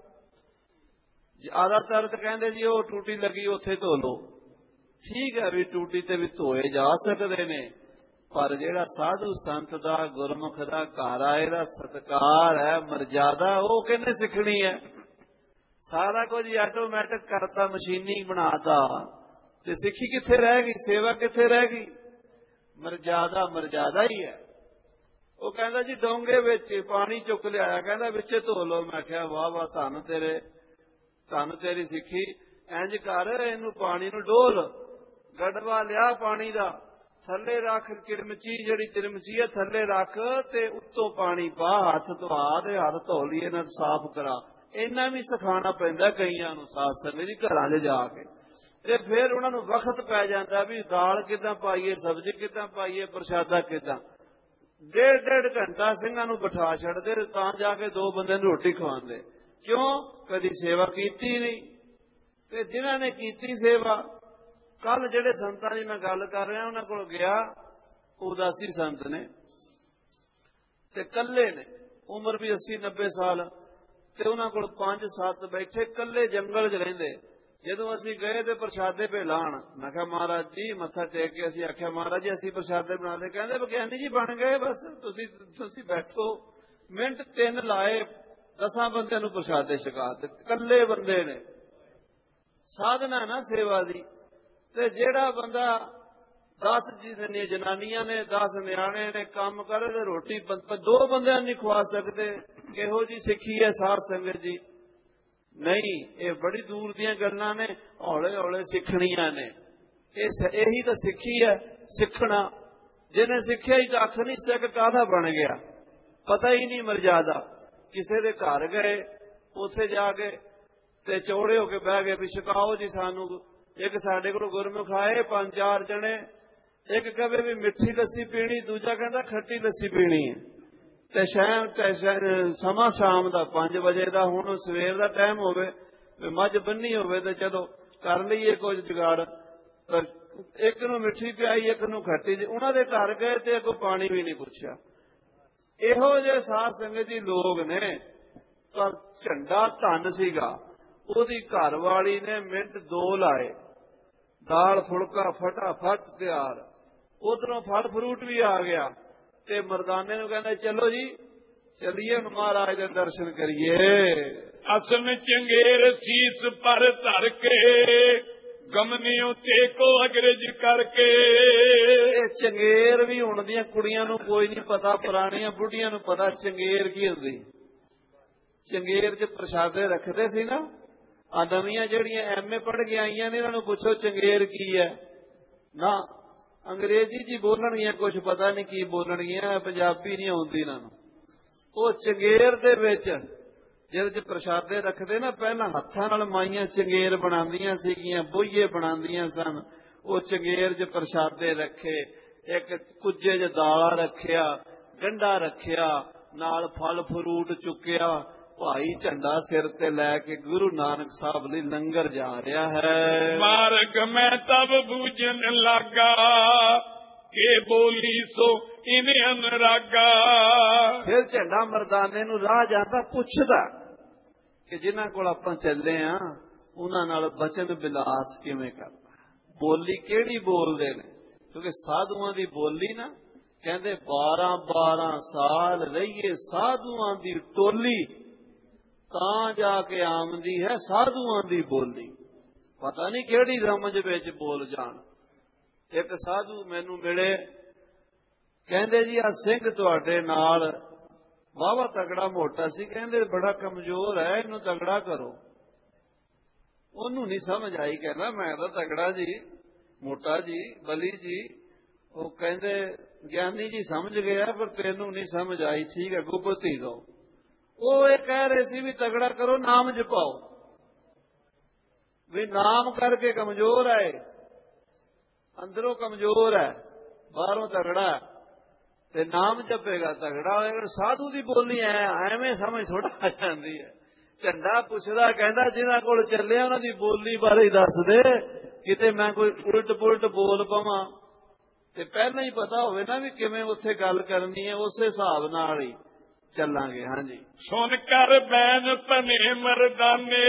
ਜ਼ਿਆਦਾਤਰ ਤਾਂ ਕਹਿੰਦੇ ਜੀ ਉਹ ਟੂਟੀ ਲੱਗੀ ਉੱਥੇ ਧੋ ਲੋ। ਠੀਕ ਹੈ ਵੀ ਟੂਟੀ ਤੇ ਵੀ ਧੋਏ ਜਾ ਸਕਦੇ ਨੇ, ਪਰ ਜਿਹੜਾ ਸਾਧੂ ਸੰਤ ਦਾ ਗੁਰਮੁਖ ਦਾ ਘਰ ਆਏ ਦਾ ਸਤਿਕਾਰ ਹੈ, ਮਰਜ਼ਾਦਾ, ਉਹ ਕਿਹਨੇ ਸਿੱਖਣੀ ਹੈ। ਸਾਰਾ ਕੁਝ ਆਟੋਮੈਟਿਕ ਕਰਤਾ, ਮਸ਼ੀਨੀ ਬਣਾਤਾ, ਤੇ ਸਿੱਖੀ ਕਿੱਥੇ ਰਹਿ ਗਈ, ਸੇਵਾ ਕਿੱਥੇ ਰਹਿ ਗਈ। ਮਰਜ਼ਾਦਾ ਮਰਜ਼ਾਦਾ ਹੀ ਹੈ। ਉਹ ਕਹਿੰਦਾ ਜੀ ਡੋਂਗੇ ਵਿੱਚ ਪਾਣੀ ਚੁੱਕ ਲਿਆਇਆ, ਕਹਿੰਦਾ ਵਿੱਚੇ ਧੋ ਲੋ। ਮੈਂ ਕਿਹਾ ਵਾਹ ਵਾਹ, ਧੰਨ ਤੇਰੇ, ਧੰਨ ਤੇਰੀ ਸਿੱਖੀ। ਇੰਜ ਕਰ, ਇਹਨੂੰ ਪਾਣੀ ਨੂੰ ਡੋਲ, ਗੜਵਾ ਲਿਆ ਪਾਣੀ ਦਾ, ਥੱਲੇ ਰੱਖ, ਕਿਰਮਚੀ ਜਿਹੜੀ ਤਿਰਮਚੀ ਹੈ ਥੱਲੇ ਰੱਖ, ਤੇ ਉੱਤੋਂ ਪਾਣੀ ਪਾ, ਹੱਥ ਧਵਾ ਦੇ, ਹੱਥ ਧੋ ਲਈ, ਇਹਨਾਂ ਨੂੰ ਸਾਫ਼ ਕਰਾ। ਇੰਨਾ ਵੀ ਸਿਖਾਉਣਾ ਪੈਂਦਾ ਕਈਆਂ ਨੂੰ ਸਾਧ ਸੰਗਤ ਜੀ ਘਰਾਂ 'ਚ ਜਾ ਕੇ। ਤੇ ਫਿਰ ਉਹਨਾਂ ਨੂੰ ਵਕਤ ਪੈ ਜਾਂਦਾ ਵੀ ਦਾਲ ਕਿੱਦਾਂ ਪਾਈਏ, ਸਬਜ਼ੀ ਕਿੱਦਾਂ ਪਾਈਏ, ਪ੍ਰਸ਼ਾਦਾ ਕਿੱਦਾਂ। ਡੇਢ ਡੇਢ ਘੰਟਾ ਸਿੰਘਾਂ ਨੂੰ ਬਿਠਾ ਛੱਡਦੇ ਤਾਂ ਜਾ ਕੇ ਦੋ ਬੰਦੇ ਨੂੰ ਰੋਟੀ ਖਵਾਉਂਦੇ। ਕਿਉਂ? ਕਦੀ ਸੇਵਾ ਕੀਤੀ ਨਹੀਂ। ਤੇ ਜਿਨ੍ਹਾਂ ਨੇ ਕੀਤੀ ਸੇਵਾ, ਕੱਲ ਜਿਹੜੇ ਸੰਤਾਂ ਦੀ ਮੈਂ ਗੱਲ ਕਰ ਰਿਹਾ, ਉਹਨਾਂ ਕੋਲ ਗਿਆ, ਉਦਾਸੀ ਸੰਤ ਨੇ ਤੇ ਕੱਲੇ ਨੇ, ਉਮਰ ਵੀ ਅੱਸੀ ਨੱਬੇ ਸਾਲ, ਤੇ ਉਹਨਾਂ ਕੋਲ ਪੰਜ ਸੱਤ ਬੈਠੇ, ਕੱਲੇ ਜੰਗਲ 'ਚ ਰਹਿੰਦੇ। ਜਦੋਂ ਅਸੀਂ ਗਏ ਤੇ ਪ੍ਰਸ਼ਾਦੇ ਪੇ ਲਾਣ, ਮੈਂ ਕਿਹਾ ਮਹਾਰਾਜ ਜੀ ਮੱਥਾ ਟੇਕ ਕੇ ਅਸੀਂ ਆਖਿਆ ਮਹਾਰਾਜ ਜੀ ਅਸੀਂ ਪ੍ਰਸ਼ਾਦੇ ਬਣਾਦੇ। ਕਹਿੰਦੇ ਵਿਗਿਆਨੀ ਜੀ ਬਣ ਗਏ, ਬਸ ਤੁਸੀਂ ਤੁਸੀਂ ਬੈਠੋ। ਮਿੰਟ ਤਿੰਨ ਲਾਏ, ਦਸਾਂ ਬੰਦਿਆਂ ਨੂੰ ਪ੍ਰਸ਼ਾਦੇ ਛਕਾ ਦਿੱਤੇ, ਕੱਲੇ ਬੰਦੇ ਨੇ। ਸਾਧਨਾ ਨਾ ਸੇਵਾ ਦੀ। ਤੇ ਜਿਹੜਾ ਬੰਦਾ ਦਸ ਜਨਾਨੀਆਂ ਨੇ, ਦਸ ਨਿਆਣੇ ਨੇ, ਕੰਮ ਕਰੇ ਤੇ ਰੋਟੀ ਦੋ ਬੰਦਿਆਂ ਨਹੀਂ ਖਵਾ ਸਕਦੇ, ਕਿਹੋ ਜੀ ਸਿੱਖੀ ਹੈ ਸਾਧ ਸੰਗਤ ਜੀ। ਨਹੀਂ, ਇਹ ਬੜੀ ਦੂਰ ਦੀਆਂ ਗੱਲਾਂ ਨੇ, ਹੌਲੇ ਹੌਲੇ ਸਿੱਖਣੀਆਂ ਨੇ। ਇਹ ਇਹੀ ਤਾਂ ਸਿੱਖੀ ਹੈ, ਸਿੱਖਣਾ। ਜਿਹਨੇ ਸਿੱਖਿਆ ਹੀ ਕੱਖ ਨਹੀਂ, ਸਿੱਖ ਕਾਹਦਾ ਬਣ ਗਿਆ, ਪਤਾ ਹੀ ਨਹੀਂ ਮਰਜ਼ਾਦਾ। ਕਿਸੇ ਦੇ ਘਰ ਗਏ, ਉੱਥੇ ਜਾ ਕੇ ਤੇ ਚੌੜੇ ਹੋ ਕੇ ਬਹਿ ਗਏ ਵੀ ਛਕਾਓ ਜੀ ਸਾਨੂੰ। ਇੱਕ ਸਾਡੇ ਕੋਲ ਗੁਰਮੁਖ ਆਏ ਪੰਜ ਚਾਰ ਜਣੇ, ਇੱਕ ਕਹੇ ਵੀ ਮਿੱਠੀ ਲੱਸੀ ਪੀਣੀ, ਦੂਜਾ ਕਹਿੰਦਾ ਖੱਟੀ ਲੱਸੀ ਪੀਣੀ ਹੈ। ਤੇ ਸ਼ਾਮ ਸਮਾਂ ਸ਼ਾਮ ਦਾ ਪੰਜ ਵਜੇ ਦਾ, ਹੁਣ ਸਵੇਰ ਦਾ ਟਾਈਮ ਹੋਵੇ, ਮੱਝ ਬੰਨੀ ਹੋਵੇ ਤੇ ਚਲੋ ਕਰ ਲਈਏ ਕੁਝ ਜੁਗਾੜ। ਪਰ ਇੱਕ ਨੂੰ ਮਿੱਠੀ ਪਿਆਈ, ਇੱਕ ਨੂੰ ਖੱਟੀ। ਉਹਨਾਂ ਦੇ ਘਰ ਗਏ ਤੇ ਅੱਗੋਂ ਪਾਣੀ ਵੀ ਨਹੀਂ ਪੁੱਛਿਆ। ਇਹੋ ਜਿਹੇ ਸਾਧ ਸੰਗਤ ਜੀ ਲੋਕ ਨੇ। ਪਰ ਝੰਡਾ ਧਨ ਸੀਗਾ, ਉਹਦੀ ਘਰ ਵਾਲੀ ਨੇ ਮਿੰਟ ਦੋ ਲਾਏ, ਦਾਲ ਫੁਲਕਾ ਫਟਾਫਟ ਤਿਆਰ, ਉਧਰੋਂ ਫਲ ਫਰੂਟ ਵੀ ਆ ਗਿਆ, ਤੇ ਮਰਦਾਨੇ ਨੂੰ ਕਹਿੰਦੇ ਚਲੋ ਜੀ ਚਲੀਏ ਮਹਾਰਾਜ ਦੇ ਦਰਸ਼ਨ ਕਰੀਏ। ਅਸਨ ਚੰਗੇਰ ਸੀਸ ਪਰ ਧਰ ਕੇ, ਗਮਨਿਓ ਤੇ ਕੋ ਅਗਰਜ ਕਰਕੇ। ਇਹ ਚੰਗੇਰ ਵੀ ਹੁਣ ਦੀਆਂ ਕੁੜੀਆਂ ਨੂੰ ਕੋਈ ਨਹੀਂ ਪਤਾ, ਪੁਰਾਣੀਆਂ ਬੁੱਢੀਆਂ ਨੂੰ ਪਤਾ ਚੰਗੇਰ ਕੀ ਹੁੰਦੀ। ਚੰਗੇਰ ਚ ਪ੍ਰਸ਼ਾਦੇ ਰੱਖਦੇ ਸੀ ਨਾ। ਆ ਨਵੀਆਂ ਜਿਹੜੀਆਂ ਐਮ ਏ ਪੜ੍ਹ ਕੇ ਆਈਆਂ ਨੇ, ਇਹਨਾਂ ਨੂੰ ਪੁੱਛੋ ਚੰਗੇਰ ਕੀ ਹੈ ਨਾ, ਅੰਗਰੇਜ਼ੀ ਜੀ ਬੋਲਣਗੀਆਂ, ਕੁਝ ਪਤਾ ਨਹੀਂ ਕੀ ਬੋਲਣਗੀਆਂ, ਪੰਜਾਬੀ ਨਹੀਂ ਆਉਂਦੀ ਇਹਨਾਂ ਨੂੰ। ਉਹ ਚੰਗੇਰ ਦੇ ਵਿੱਚ ਜਿਹਦੇ ਚ ਪ੍ਰਸ਼ਾਦੇ ਰੱਖਦੇ ਨਾ, ਪਹਿਲਾਂ ਹੱਥਾਂ ਨਾਲ ਮਾਈਆਂ ਚੰਗੇਰ ਬਣਾਉਂਦੀਆਂ ਸੀਗੀਆਂ, ਬੋਈਏ ਬਣਾਉਂਦੀਆਂ ਸਨ। ਉਹ ਚੰਗੇਰ ਚ ਪ੍ਰਸ਼ਾਦੇ ਰੱਖੇ, ਇੱਕ ਕੁੱਜੇ ਚ ਦਾਲਾ ਰੱਖਿਆ, ਗੰਢਾ ਰੱਖਿਆ, ਨਾਲ ਫਲ ਫਰੂਟ ਚੁੱਕਿਆ। ਭਾਈ ਝੰਡਾ ਸਿਰ ਤੇ ਲੈ ਕੇ ਗੁਰੂ ਨਾਨਕ ਸਾਹਿਬ ਲਈ ਲੰਗਰ ਜਾ ਰਿਹਾ ਹੈ। ਮਾਰਗ ਮੈਂ ਤਬ ਬੂਝਨ ਲਾਗਾ, ਕੇ ਬੋਲੀ ਸੋ ਇਨ ਅਨਰਾਗਾ। ਫਿਰ ਝੰਡਾ ਮਰਦਾਨੇ ਨੂੰ ਰਾਹ ਜਾਂਦਾ ਪੁੱਛਦਾ ਕਿ ਜਿਨ੍ਹਾਂ ਕੋਲ ਆਪਾਂ ਚੱਲੇ ਆ ਉਹਨਾਂ ਨਾਲ ਬਚਨ ਬਿਲਾਸ ਕਿਵੇਂ ਕਰਨਾ, ਬੋਲੀ ਕਿਹੜੀ ਬੋਲਦੇ ਨੇ। ਕਿਉਂਕਿ ਸਾਧੂਆਂ ਦੀ ਬੋਲੀ ਨਾ, ਕਹਿੰਦੇ ਬਾਰਾਂ ਬਾਰਾਂ ਸਾਲ ਰਹੀਏ ਸਾਧੂਆਂ ਦੀ ਟੋਲੀ, ਤਾਂ ਜਾ ਕੇ ਆਮਦੀ ਹੈ ਸਾਧੂਆਂ ਦੀ ਬੋਲੀ। ਪਤਾ ਨਹੀਂ ਕਿਹੜੀ ਰਮਜ ਵਿੱਚ ਬੋਲ ਜਾਣ। ਇੱਕ ਸਾਧੂ ਮੈਨੂੰ ਮਿਲੇ, ਕਹਿੰਦੇ ਜੀ ਆ ਸਿੰਘ ਤੁਹਾਡੇ ਨਾਲ ਵਾਹਵਾ ਤਗੜਾ ਮੋਟਾ ਸੀ, ਕਹਿੰਦੇ ਬੜਾ ਕਮਜ਼ੋਰ ਹੈ, ਇਹਨੂੰ ਤਗੜਾ ਕਰੋ। ਉਹਨੂੰ ਨਹੀਂ ਸਮਝ ਆਈ, ਕਹਿੰਦਾ ਮੈਂ ਤਾਂ ਤਗੜਾ ਜੀ, ਮੋਟਾ ਜੀ, ਬਲੀ ਜੀ। ਉਹ ਕਹਿੰਦੇ ਗਿਆਨੀ ਜੀ ਸਮਝ ਗਿਆ, ਪਰ ਤੈਨੂੰ ਨਹੀਂ ਸਮਝ ਆਈ। ਠੀਕ ਹੈ, ਗੁਪਤੀ ਦੋ। ਉਹ ਇਹ ਕਹਿ ਰਹੇ ਸੀ ਵੀ ਤਗੜਾ ਕਰੋ, ਨਾਮ ਜਪਾਓ, ਵੀ ਨਾਮ ਕਰਕੇ ਕਮਜ਼ੋਰ ਹੈ, ਅੰਦਰੋਂ ਕਮਜ਼ੋਰ ਹੈ, ਬਾਹਰੋਂ ਤਗੜਾ, ਤੇ ਨਾਮ ਜਪੇਗਾ ਤਗੜਾ ਹੋਏਗਾ। ਸਾਧੂ ਦੀ ਬੋਲੀ ਐ ਐਵੇਂ ਸਮਝ ਥੋੜਾ ਆ ਜਾਂਦੀ ਹੈ। ਝੰਡਾ ਪੁੱਛਦਾ, ਕਹਿੰਦਾ ਜਿਹਨਾਂ ਕੋਲ ਚੱਲਿਆ ਉਹਨਾਂ ਦੀ ਬੋਲੀ ਬਾਰੇ ਦੱਸ ਦੇ, ਕਿਤੇ ਮੈਂ ਕੋਈ ਉਲਟ ਪੁਲਟ ਬੋਲ ਪਵਾਂ। ਤੇ ਪਹਿਲਾਂ ਹੀ ਪਤਾ ਹੋਵੇ ਨਾ ਵੀ ਕਿਵੇਂ ਉੱਥੇ ਗੱਲ ਕਰਨੀ ਹੈ, ਉਸੇ ਹਿਸਾਬ ਨਾਲ ਹੀ ਚੱਲਾਂਗੇ। ਹਾਂਜੀ, ਸੁਣ ਕਰ ਬੈਨ ਭਨੇ ਮਰਦਾਨੇ,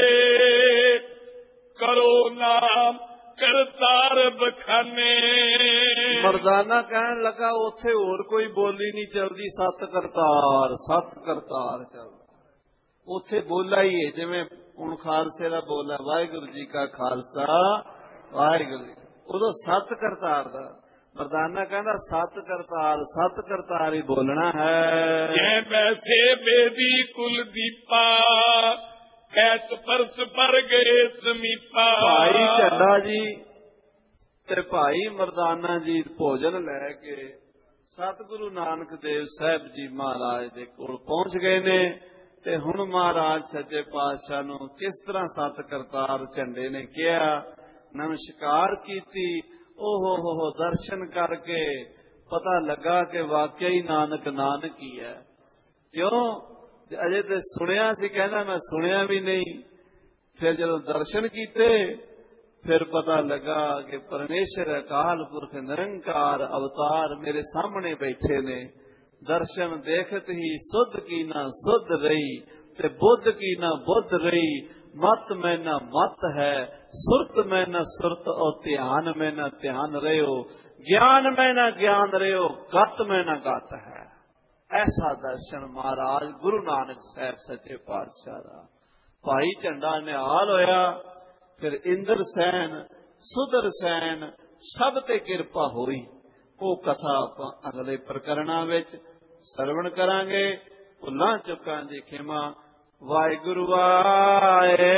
ਕਰੋ ਨਾਮ ਕਰਤਾਰ ਬਖਾਨੇ। ਮਰਦਾਨਾ ਕਹਿਣ ਲੱਗਾ ਉੱਥੇ ਹੋਰ ਕੋਈ ਬੋਲੀ ਨਹੀਂ ਚੱਲਦੀ, ਸੱਤ ਕਰਤਾਰ, ਸੱਤ ਕਰਤਾਰ ਚੱਲਦਾ। ਉੱਥੇ ਬੋਲਾ ਹੀ ਹੈ ਜਿਵੇਂ ਹੁਣ ਖਾਲਸੇ ਦਾ ਬੋਲਾ, ਵਾਹਿਗੁਰੂ ਜੀ ਕਾ ਖਾਲਸਾ ਵਾਹਿਗੁਰੂ ਜੀ, ਉਦੋਂ ਸੱਤ ਕਰਤਾਰ ਦਾ। ਮਰਦਾਨਾ ਕਹਿੰਦਾ ਸੱਤ ਕਰਤਾਰ, ਸੱਤ ਕਰਤਾਰ ਹੀ ਬੋਲਣਾ ਹੈ। ਵੈਸੇ ਬੇਦੀ ਕੁਲਦੀਪਾ, ਕੈਤ ਪਰਸ ਪਰ ਗਏ ਸਮੀਪਾ। ਭਾਈ ਝੰਡਾ ਜੀ ਤੇ ਭਾਈ ਮਰਦਾਨਾ ਜੀ ਭੋਜਨ ਲੈ ਕੇ ਸਤਿਗੁਰੂ ਨਾਨਕ ਦੇਵ ਸਾਹਿਬ ਜੀ ਮਹਾਰਾਜ ਦੇ ਕੋਲ ਪਹੁੰਚ ਗਏ ਨੇ। ਤੇ ਹੁਣ ਮਹਾਰਾਜ ਸੱਚੇ ਪਾਤਸ਼ਾਹ ਨੂੰ ਕਿਸ ਤਰ੍ਹਾਂ ਸੱਤ ਕਰਤਾਰ ਝੰਡੇ ਨੇ ਕਿਹਾ, ਨਮਸਕਾਰ ਕੀਤੀ। ਓਹ ਹੋ ਹੋ ਦਰਸ਼ਨ ਕਰਕੇ ਪਤਾ ਲੱਗਾ ਕਿ ਵਾਕਿਆ ਹੀ ਨਾਨਕ ਨਾਨਕ ਹੀ ਹੈ। ਕਿਉਂ? ਅਜੇ ਤੇ ਸੁਣਿਆ ਸੀ, ਕਹਿੰਦਾ ਮੈਂ ਸੁਣਿਆ ਵੀ ਨਹੀਂ। ਫਿਰ ਜਦੋਂ ਦਰਸ਼ਨ ਕੀਤੇ ਫਿਰ ਪਤਾ ਲੱਗਾ ਕਿ ਪਰਮੇਸ਼ਰ ਅਕਾਲ ਪੁਰਖ ਨਿਰੰਕਾਰ ਅਵਤਾਰ ਮੇਰੇ ਸਾਹਮਣੇ ਬੈਠੇ ਨੇ। ਦਰਸ਼ਨ ਦੇਖਤ ਹੀ ਸੁਧ ਕੀ ਨਾ ਸੁਧ ਰਹੀ, ਤੇ ਬੁੱਧ ਕੀ ਨਾ ਬੁੱਧ ਰਹੀ। ਮਤ ਮੈਂ ਨਾ ਮਤ ਹੈ, ਸੁਰਤ ਮੈਂ ਨਾ ਸੁਰਤ, ਔਰ ਧਿਆਨ ਮੈਂ ਨਾ ਧਿਆਨ રહ્યો। ਗਿਆਨ ਮੈਂ ਨਾ ਗਿਆਨ રહ્યો, ਗਤ ਮੈਂ ਨਾ ਗਤ ਹੈ। ਐਸਾ ਦਰਸ਼ਨ ਮਹਾਰਾਜ ਗੁਰੂ ਨਾਨਕ ਸਾਹਿਬ ਸੱਚੇ ਪਾਤਸ਼ਾਹ ਦਾ। ਭਾਈ ਝੰਡਾ ਨਿਹਾਲ ਹੋਇਆ। ਫਿਰ ਇੰਦਰ ਸੈਨ, ਸੁਦਰ ਸੈਨ ਸਭ ਤੇ ਕਿਰਪਾ ਹੋਈ। ਉਹ ਕਥਾ ਆਪਾਂ ਅਗਲੇ ਪ੍ਰਕਰਣਾਂ ਵਿੱਚ ਸਰਵਣ ਕਰਾਂਗੇ। ਭੁੱਲਾਂ ਚੁੱਕਾਂ ਦੀ ਖਿਮਾ। ਵਾਹਿਗੁਰੂ ਵਾਹਿ